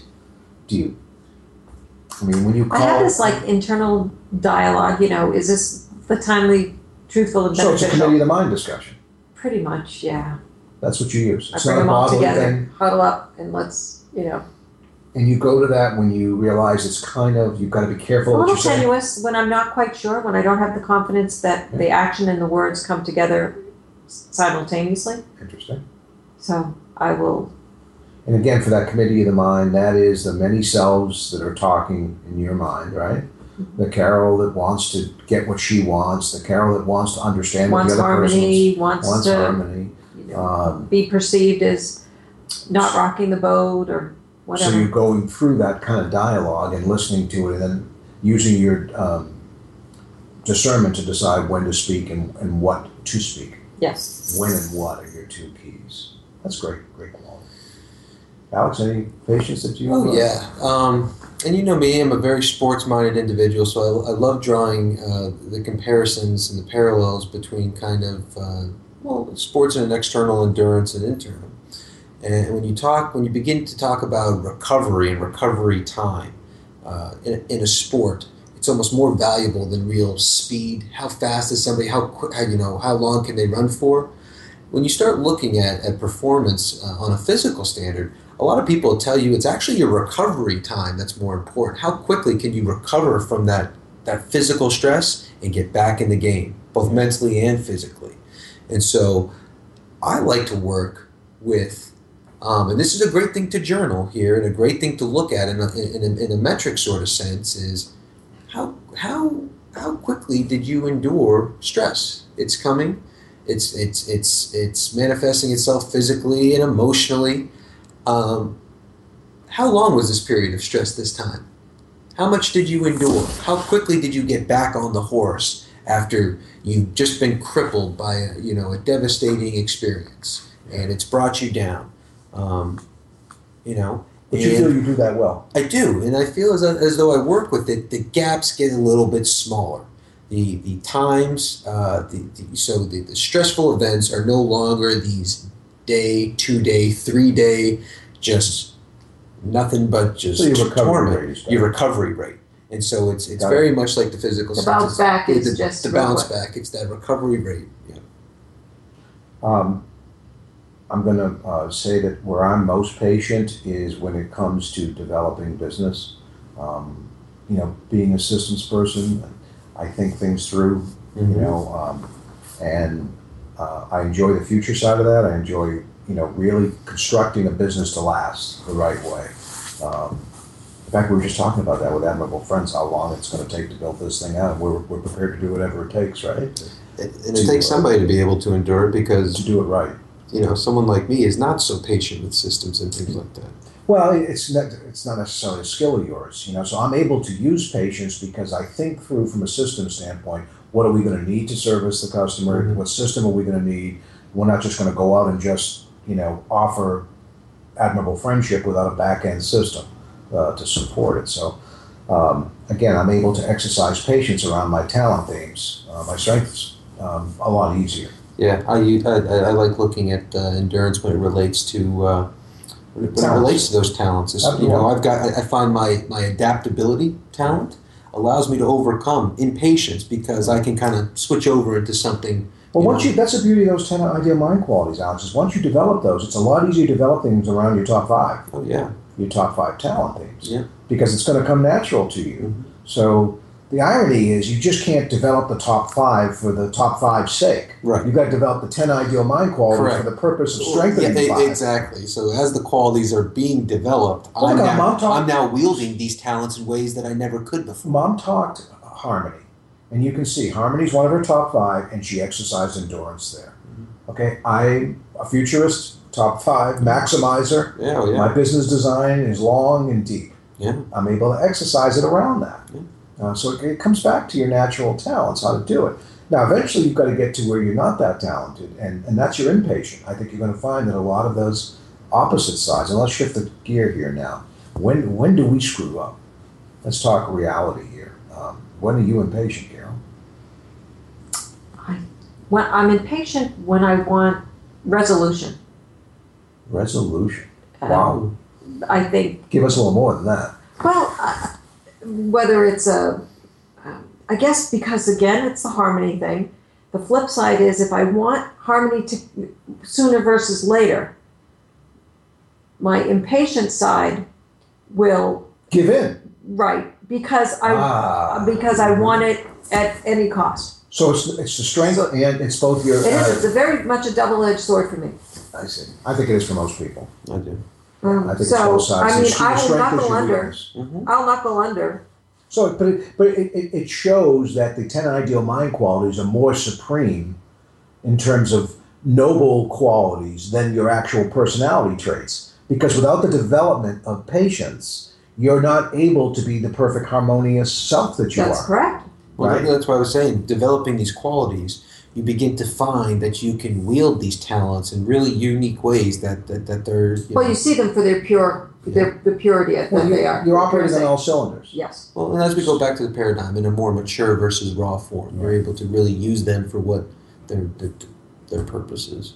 Speaker 3: When you call...
Speaker 2: I have this internal dialogue, is this the timely, truthful, and beneficial?
Speaker 3: So it's a committee of the mind discussion.
Speaker 2: Pretty much, yeah.
Speaker 3: That's what you use.
Speaker 2: I bring them all together, huddle up, and let's,
Speaker 3: And you go to that when you realize it's you've got to be careful what you say.
Speaker 2: A little tenuous, when I'm not quite sure, when I don't have the confidence that the action and the words come together simultaneously.
Speaker 3: Interesting.
Speaker 2: So I will...
Speaker 3: And again, for that committee of the mind, that is the many selves that are talking in your mind, right? Mm-hmm. The Carol that wants to get what she wants, the Carol that wants to understand what the other person wants to harmony,
Speaker 2: be perceived as not rocking the boat or whatever.
Speaker 3: So you're going through that kind of dialogue and listening to it, and then using your discernment to decide when to speak and what to speak.
Speaker 2: Yes.
Speaker 3: When and what are your two keys. That's great quality. Alex, any patience that you...
Speaker 4: Oh, yeah. And you know me, I'm a very sports-minded individual, so I love drawing the comparisons and the parallels between sports and an external endurance and internal. And when you begin to talk about recovery and recovery time in a sport, it's almost more valuable than real speed. How fast is somebody? How long can they run for? When you start looking at performance on a physical standard, a lot of people will tell you it's actually your recovery time that's more important. How quickly can you recover from that physical stress and get back in the game, both mentally and physically? And so I like to work with, and this is a great thing to journal here and a great thing to look at in a metric sort of sense, is how quickly did you endure stress? It's coming. It's manifesting itself physically and emotionally. How long was this period of stress this time? How much did you endure? How quickly did you get back on the horse after you've just been crippled by a devastating experience, and it's brought you down.
Speaker 3: But you feel you do that well.
Speaker 4: I do, and I feel as though I work with it, the gaps get a little bit smaller. The times, the stressful events are no longer these day, 2-day, 3-day, just nothing but just
Speaker 3: so your recovery
Speaker 4: torment.
Speaker 3: rate.
Speaker 4: Your recovery rate. And so it's very much like the physical.
Speaker 2: The bounce back is just
Speaker 4: the bounce back. It's that recovery rate. Yeah.
Speaker 3: I'm going to say that where I'm most patient is when it comes to developing business. Being a systems person, I think things through. And I enjoy the future side of that. I enjoy really constructing a business to last the right way. In fact, we were just talking about that with Admirable Friends, how long it's going to take to build this thing out. We're prepared to do whatever it takes, right?
Speaker 4: And it takes somebody to be able to endure it, because
Speaker 3: to do it right.
Speaker 4: Someone like me is not so patient with systems and things like that.
Speaker 3: Well, it's not necessarily a skill of yours, So I'm able to use patience because I think through from a system standpoint. What are we going to need to service the customer? Mm-hmm. What system are we going to need? We're not just going to go out and just offer Admirable Friendship without a back end system to support it. So again, I'm able to exercise patience around my talent themes, my strengths, a lot easier.
Speaker 4: Yeah, I like looking at endurance when it relates to those talents. I find my adaptability talent allows me to overcome impatience because I can kind of switch over into something.
Speaker 3: Well, that's the beauty of those 10 ideal mind qualities, Alex, is once you develop those, it's a lot easier to develop things around your top 5.
Speaker 4: Oh, yeah.
Speaker 3: Your top 5 talent themes.
Speaker 4: Yeah.
Speaker 3: Because it's going to come natural to you. Mm-hmm. So the irony is you just can't develop the top 5 for the top 5's sake.
Speaker 4: Right.
Speaker 3: You've got to develop the 10 ideal mind qualities. Correct. For the purpose of strengthening the 5.
Speaker 4: Exactly. So as the qualities are being developed, I'm now wielding these talents in ways that I never could before.
Speaker 3: Mom talked harmony. And you can see harmony's one of her top 5, and she exercised endurance there. Mm-hmm. Okay, I'm a futurist, top 5, maximizer.
Speaker 4: Yeah.
Speaker 3: My business design is long and deep.
Speaker 4: Yeah.
Speaker 3: I'm able to exercise it around that. Yeah. So it comes back to your natural talents, how to do it. Now, eventually you've got to get to where you're not that talented, and that's your impatient. I think you're going to find that a lot of those opposite sides, and let's shift the gear here now. When do we screw up? Let's talk reality here. When are you impatient, Carol?
Speaker 2: I'm impatient when I want resolution.
Speaker 3: Resolution? Wow.
Speaker 2: I think...
Speaker 3: Give us a little more than that.
Speaker 2: Well, whether it's I guess because, again, it's the harmony thing. The flip side is if I want harmony to sooner versus later, my impatient side will...
Speaker 3: Give in.
Speaker 2: Right. Because I want it at any cost.
Speaker 3: So it's the strength and it's both your...
Speaker 2: It is. It's very much a double-edged sword for me.
Speaker 3: I see. I think it is for most people.
Speaker 4: I do.
Speaker 3: I think it's both sides.
Speaker 2: I will knuckle under. Mm-hmm. I'll knuckle under.
Speaker 3: So, but it shows that the 10 ideal mind qualities are more supreme in terms of noble qualities than your actual personality traits. Because without the development of patience, you're not able to be the perfect harmonious self that you are.
Speaker 2: That's correct.
Speaker 4: Well,
Speaker 3: right?
Speaker 4: That's what I was saying. Developing these qualities, you begin to find that you can wield these talents in really unique ways that they're...
Speaker 2: You see them for their the purity that they are.
Speaker 3: You're operating on all cylinders.
Speaker 2: Yes.
Speaker 4: Well, and as we go back to the paradigm, in a more mature versus raw form, you're able to really use them for what their purpose is.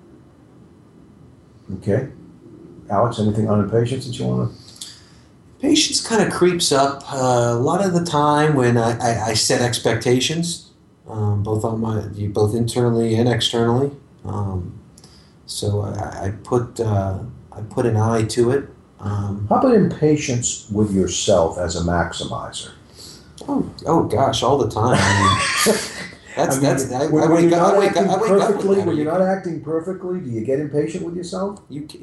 Speaker 3: Okay. Alex, anything on impatience that you want to...
Speaker 4: Patience kind of creeps up a lot of the time when I set expectations, both internally and externally. So I put an eye to it.
Speaker 3: How about impatience with yourself as a maximizer?
Speaker 4: Oh gosh, all the time. I mean,
Speaker 3: when you're not acting perfectly, do you get impatient with yourself?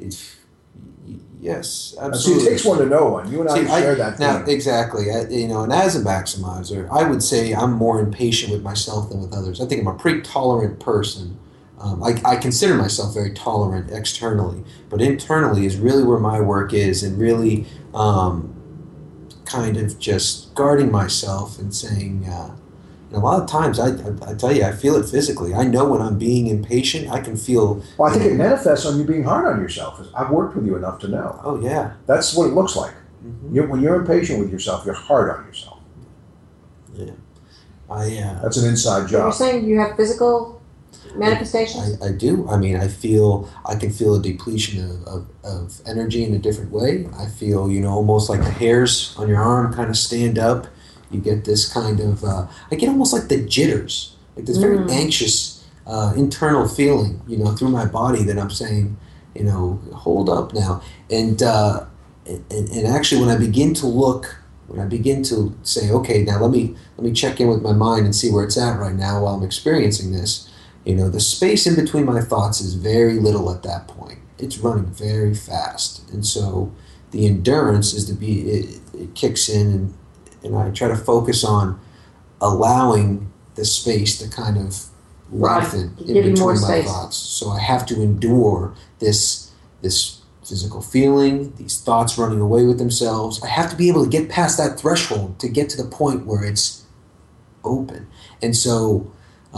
Speaker 4: Yes, absolutely.
Speaker 3: See, it takes one to know one. You and I share that thing.
Speaker 4: Now, exactly. And as a maximizer, I would say I'm more impatient with myself than with others. I think I'm a pretty tolerant person. I consider myself very tolerant externally, but internally is really where my work is, and really kind of just guarding myself and saying, And a lot of times, I tell you, I feel it physically. I know when I'm being impatient. I can feel.
Speaker 3: Well, I think it manifests on you being hard on yourself. I've worked with you enough to know.
Speaker 4: Oh yeah.
Speaker 3: That's what it looks like.
Speaker 4: Mm-hmm.
Speaker 3: When you're impatient with yourself, you're hard on yourself.
Speaker 4: Yeah.
Speaker 3: That's an inside
Speaker 2: You're
Speaker 3: job.
Speaker 2: saying you have physical manifestations?
Speaker 4: I do. I mean, I can feel a depletion of energy in a different way. I feel, almost like the hairs on your arm kind of stand up. You get this kind of, I get almost like the jitters, like this very anxious internal feeling, through my body that I'm saying, hold up now. And actually when I begin to say, okay, now let me check in with my mind and see where it's at right now while I'm experiencing this, the space in between my thoughts is very little at that point. It's running very fast. And so the endurance is it kicks in and I try to focus on allowing the space to kind of lengthen in between my thoughts. So I have to endure this physical feeling, these thoughts running away with themselves. I have to be able to get past that threshold to get to the point where it's open. And so,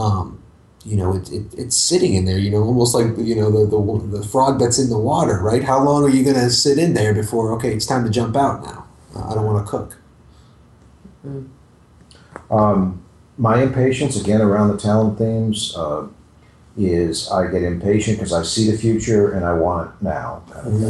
Speaker 4: it's sitting in there, almost like, the frog that's in the water, right? How long are you going to sit in there before, okay, it's time to jump out now? I don't want to cook.
Speaker 3: My impatience, again, around the talent themes, is I get impatient because I see the future and I want it now.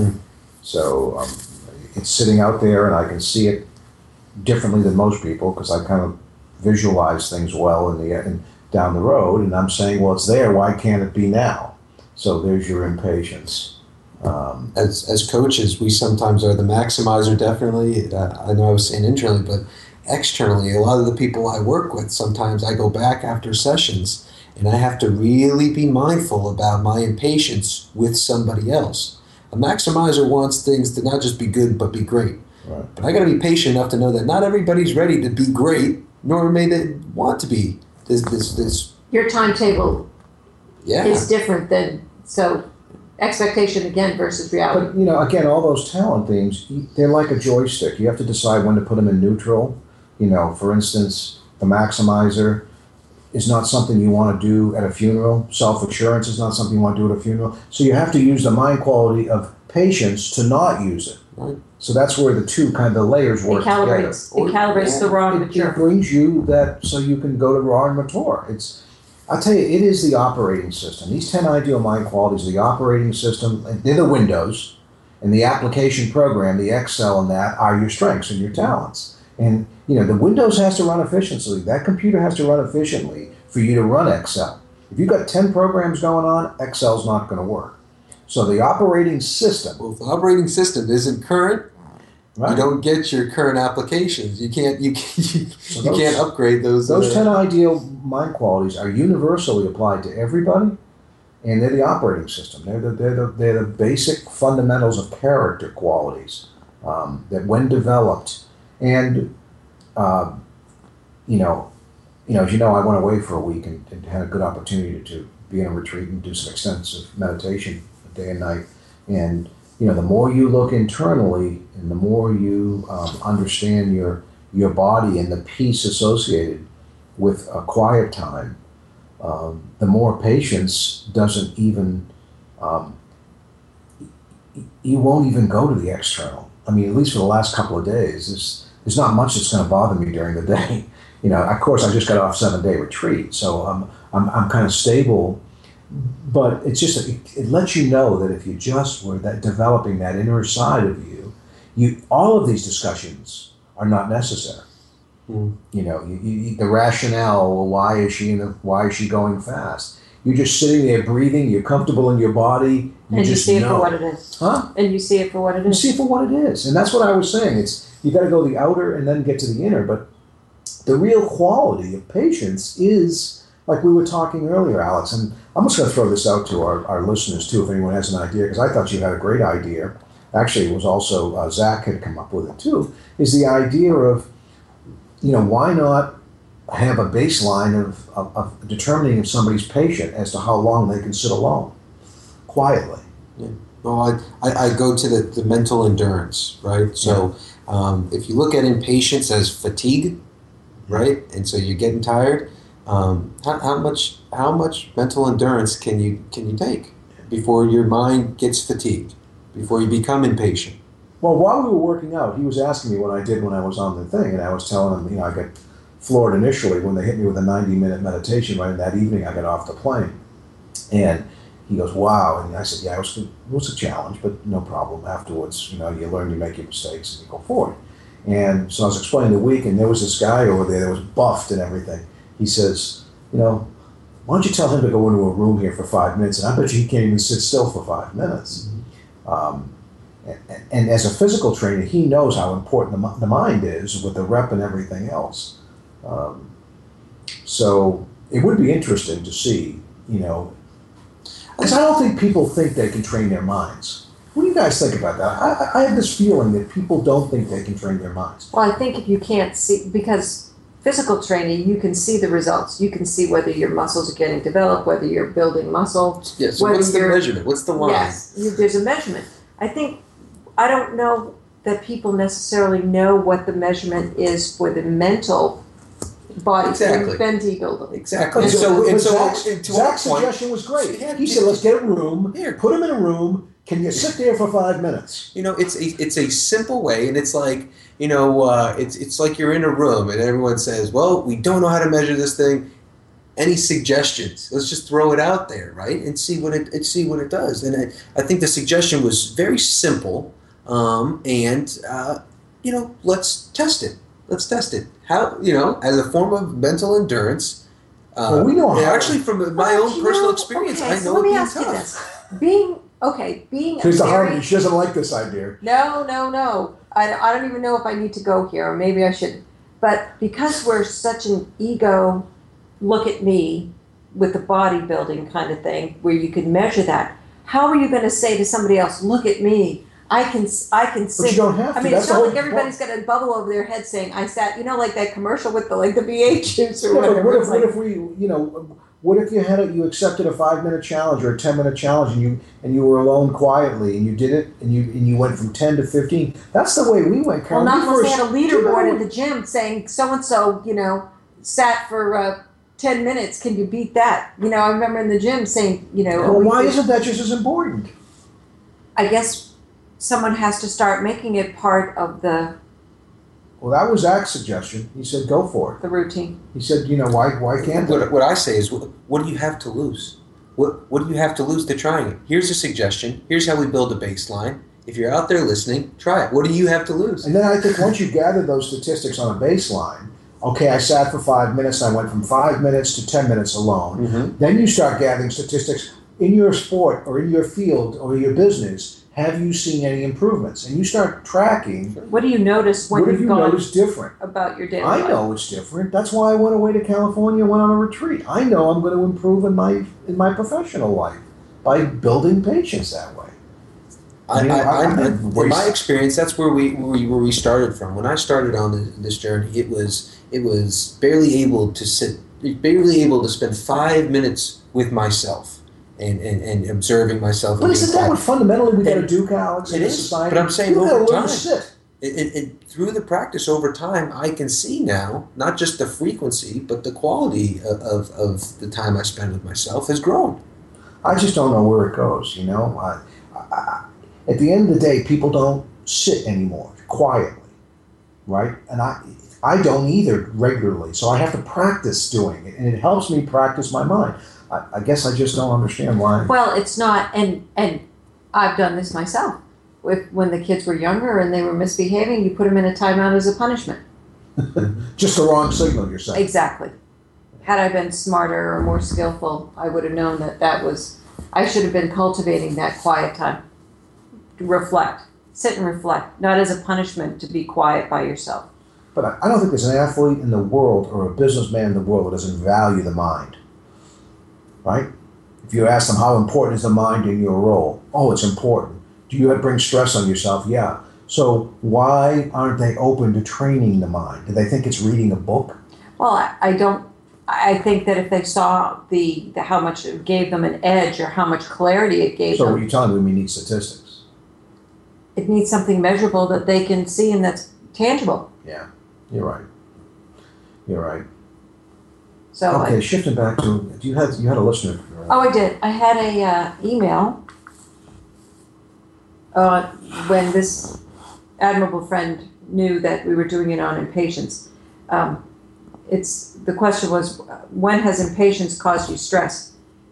Speaker 3: So it's sitting out there and I can see it differently than most people because I kind of visualize things well in down the road, and I'm saying, well, it's there. Why can't it be now? So there's your impatience.
Speaker 4: As coaches, we sometimes are the maximizer, definitely. I know I was saying internally, but externally, a lot of the people I work with, sometimes I go back after sessions and I have to really be mindful about my impatience with somebody else. A maximizer wants things to not just be good, but be great.
Speaker 3: Right.
Speaker 4: But I got to be patient enough to know that not everybody's ready to be great, nor may they want to be. This.
Speaker 2: Your timetable
Speaker 4: Yeah.
Speaker 2: is different than, so expectation again versus reality.
Speaker 3: But, again, all those talent themes, they're like a joystick. You have to decide when to put them in neutral. For instance, the maximizer is not something you want to do at a funeral. Self-assurance is not something you want to do at a funeral. So you have to use the mind quality of patience to not use it.
Speaker 4: Right.
Speaker 3: So that's where the two kind of the layers work together.
Speaker 2: It calibrates the raw and mature.
Speaker 3: It brings you that so you can go to raw and mature. I'll tell you, it is the operating system. These 10 ideal mind qualities are the operating system. They're the windows, and the application program, the Excel and that, are your strengths and your talents. And, the Windows has to run efficiently. That computer has to run efficiently for you to run Excel. If you've got 10 programs going on, Excel's not going to work. So the operating system.
Speaker 4: Well, if the operating system isn't current,
Speaker 3: right,
Speaker 4: you don't get your current applications. You can't upgrade those.
Speaker 3: Those 10 ideal mind qualities are universally applied to everybody, and they're the operating system. They're the basic fundamentals of character qualities that, when developed, and as I went away for a week and had a good opportunity to be in a retreat and do some extensive meditation day and night. And the more you look internally and the more you understand your body and the peace associated with a quiet time, the more patience doesn't even, you won't even go to the external. I mean, at least for the last couple of days, there's not much that's going to bother me during the day. Of course, I just got off 7-day retreat, so I'm kind of stable. But it's just it lets you know that if you just were developing that inner side of you, all of these discussions are not necessary. The rationale. Well, why is she going fast? You're just sitting there breathing. You're comfortable in your body.
Speaker 2: You see it for what it is.
Speaker 3: Huh?
Speaker 2: And you see it for what it is.
Speaker 3: You see it for what it is, and that's what I was saying. You got to go the outer and then get to the inner. But the real quality of patience is, like we were talking earlier, Alex, and I'm just going to throw this out to our listeners too, if anyone has an idea, because I thought you had a great idea. Actually, it was also Zach had come up with it too. Is the idea of, why not have a baseline of determining if somebody's patient as to how long they can sit alone, quietly.
Speaker 4: Yeah. Well, I go to the mental endurance, right? So if you look at impatience as fatigue, right? And so you're getting tired. How much mental endurance can you take before your mind gets fatigued, before you become impatient?
Speaker 3: Well, while we were working out, he was asking me what I did when I was on the thing, and I was telling him, I got floored initially when they hit me with a 90-minute meditation right that evening I got off the plane. And he goes, wow. And I said, yeah, it was a challenge, but no problem. Afterwards, you learn, you make your mistakes, and you go forward. And so I was explaining the week, and there was this guy over there that was buffed and everything. He says, why don't you tell him to go into a room here for 5 minutes? And I bet you he can't even sit still for 5 minutes. And as a physical trainer, he knows how important the mind is with the rep and everything else. So it would be interesting to see, because I don't think people think they can train their minds. What do you guys think about that? I have this feeling that people don't think they can train their minds.
Speaker 2: Well, I think if you can't see, because physical training, you can see the results. You can see whether your muscles are getting developed, whether you're building muscle.
Speaker 4: Yeah, so what's the measurement? What's the line?
Speaker 2: Yes, there's a measurement. I don't know that people necessarily know what the measurement is for the mental body.
Speaker 4: Exactly.
Speaker 2: Ben Deagle.
Speaker 4: Exactly.
Speaker 3: Zach's suggestion was great. He said, let's get a room, put him in a room. Can you sit there for 5 minutes?
Speaker 4: It's a simple way, and it's like, it's like you're in a room and everyone says, well, we don't know how to measure this thing. Any suggestions? Let's just throw it out there, right, and see what it does. And I think the suggestion was very simple, let's test it. Let's test it. How, as a form of mental endurance.
Speaker 3: Well, we know how.
Speaker 4: Actually, from my own personal experience, I know it being tough.
Speaker 2: Being
Speaker 3: Here's the harmony. She doesn't like this idea.
Speaker 2: No. I don't even know if I need to go here, or maybe I should. But because we're such an ego, look at me, with the bodybuilding kind of thing, where you can measure that, how are you going to say to somebody else, look at me? I can sit.
Speaker 3: But you don't have to.
Speaker 2: It's not like everybody's got a bubble over their head saying, I sat, like that commercial with the BA juice or whatever. What if you accepted a 5-minute challenge or a 10-minute challenge and you were alone quietly and you did it and you went from 10 to 15? That's the way we went, Carol. Well, not unless they had a leaderboard at the gym saying so-and-so, sat for 10 minutes. Can you beat that? I remember in the gym saying,
Speaker 3: Well, why isn't that just as important?
Speaker 2: I guess someone has to start making it part of the...
Speaker 3: Well, that was Zach's suggestion. He said, go for it.
Speaker 2: The routine.
Speaker 3: He said, why can't they?
Speaker 4: What I say is, what do you have to lose? What do you have to lose to trying it? Here's a suggestion. Here's how we build a baseline. If you're out there listening, try it. What do you have to lose?
Speaker 3: And then I think once you gather those statistics on a baseline, okay, I sat for 5 minutes, I went from 5 minutes to 10 minutes alone. Mm-hmm. Then you start gathering statistics in your sport or in your field or your business. Have you seen any improvements? And you start tracking.
Speaker 2: What do you notice when you've gone
Speaker 3: notice different
Speaker 2: about your daily life?
Speaker 3: I know it's different. That's why I went away to California and went on a retreat. I know I'm going to improve in my professional life by building patience that way.
Speaker 4: In my experience, that's where we started from. When I started on this journey, it was barely able to spend 5 minutes with myself. And observing myself.
Speaker 3: But isn't that what fundamentally we got to do, Alex?
Speaker 4: It is, but I'm saying over time, through the practice over time, I can see now not just the frequency, but the quality of the time I spend with myself has grown.
Speaker 3: I just don't know where it goes. At the end of the day, people don't sit anymore quietly, right? And I don't either regularly, so I have to practice doing it, and it helps me practice my mind. I guess I just don't understand why.
Speaker 2: Well, it's not, and I've done this myself. When the kids were younger and they were misbehaving, you put them in a timeout as a punishment.
Speaker 3: Just the wrong signal, you're saying.
Speaker 2: Exactly. Had I been smarter or more skillful, I would have known that was, I should have been cultivating that quiet time. Reflect. Sit and reflect, not as a punishment to be quiet by yourself.
Speaker 3: But I don't think there's an athlete in the world or a businessman in the world that doesn't value the mind. Right? If you ask them how important is the mind in your role, it's important. Do you bring stress on yourself? Yeah. So why aren't they open to training the mind? Do they think it's reading a book?
Speaker 2: Well, I don't. I think that if they saw the how much it gave them an edge or how much clarity it gave them.
Speaker 3: So what you're telling me, we need statistics.
Speaker 2: It needs something measurable that they can see and that's tangible.
Speaker 3: Yeah, you're right. You're right.
Speaker 2: So
Speaker 3: Okay, shifting back to, you had a listener.
Speaker 2: Oh, I did. I had a email when this admirable friend knew that we were doing it on impatience. The question was, when has impatience caused you stress?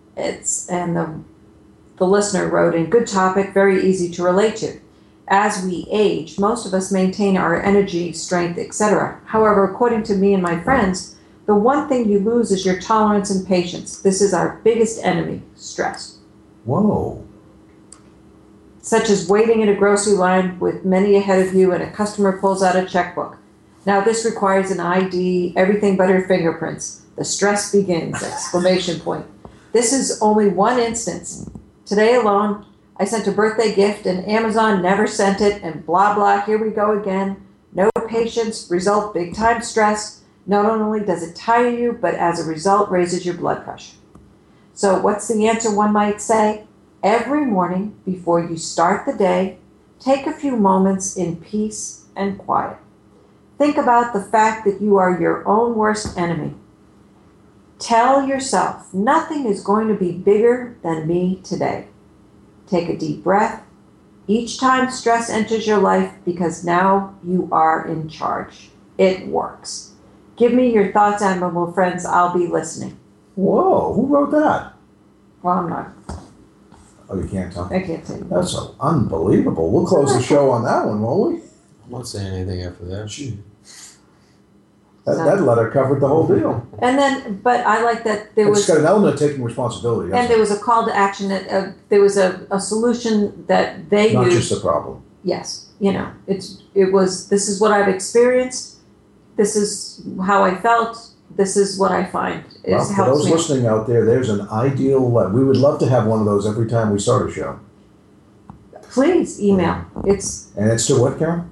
Speaker 2: The listener wrote in, good topic, very easy to relate to. As we age, most of us maintain our energy, strength, etc. However, according to me and my friends, the one thing you lose is your tolerance and patience. This is our biggest enemy, stress.
Speaker 3: Whoa.
Speaker 2: Such as waiting in a grocery line with many ahead of you and a customer pulls out a checkbook. Now this requires an ID, everything but her fingerprints. The stress begins, exclamation point. This is only one instance. Today alone, I sent a birthday gift and Amazon never sent it and blah, blah, here we go again. No patience, result big time stress. Not only does it tire you, but as a result raises your blood pressure. So what's the answer, one might say? Every morning before you start the day, take a few moments in peace and quiet. Think about the fact that you are your own worst enemy. Tell yourself, nothing is going to be bigger than me today. Take a deep breath each time stress enters your life because now you are in charge. It works. Give me your thoughts, admirable friends. I'll be listening.
Speaker 3: Whoa, who wrote that?
Speaker 2: Well, I'm not.
Speaker 3: Oh, you can't tell?
Speaker 2: I can't tell you.
Speaker 3: That's so unbelievable. We'll close the show on that one, won't we?
Speaker 4: I'm not saying anything after that.
Speaker 3: That letter covered the whole deal.
Speaker 2: And then, but I like that there was...
Speaker 3: It's got an element of taking responsibility.
Speaker 2: And there was a call to action, that there was a solution that they
Speaker 3: Not
Speaker 2: used.
Speaker 3: just a problem.
Speaker 2: Yes. This is what I've experienced. This is how I felt. This is what I find.
Speaker 3: Well, for those listening out there, there's an ideal... We would love to have one of those every time we start a show.
Speaker 2: Please email.
Speaker 3: And it's to what, Karen?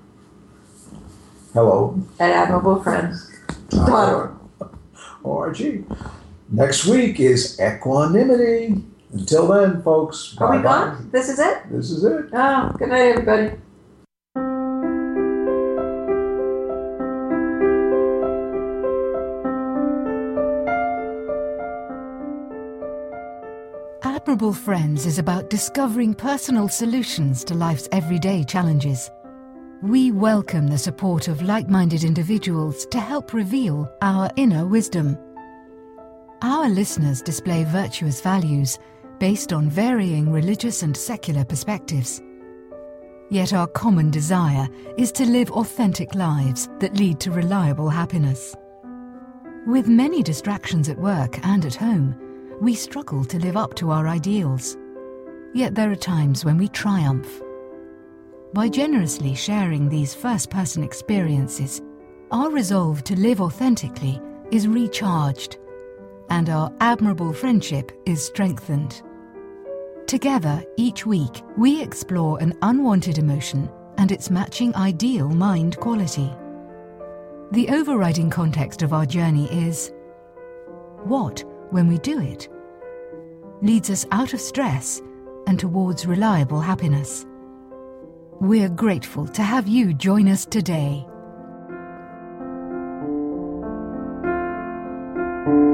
Speaker 3: Hello.
Speaker 2: At admirablepriends.org.
Speaker 3: ORG. Next week is equanimity. Until then, folks.
Speaker 2: Are we gone? This is it?
Speaker 3: This is it.
Speaker 2: Oh, good night, everybody.
Speaker 1: Admirable Friends is about discovering personal solutions to life's everyday challenges. We welcome the support of like-minded individuals to help reveal our inner wisdom. Our listeners display virtuous values based on varying religious and secular perspectives. Yet our common desire is to live authentic lives that lead to reliable happiness. With many distractions at work and at home, we struggle to live up to our ideals. Yet there are times when we triumph. By generously sharing these first-person experiences, our resolve to live authentically is recharged, and our admirable friendship is strengthened. Together, each week, we explore an unwanted emotion and its matching ideal mind quality. The overriding context of our journey is: what, when we do it, leads us out of stress and towards reliable happiness. We're grateful to have you join us today.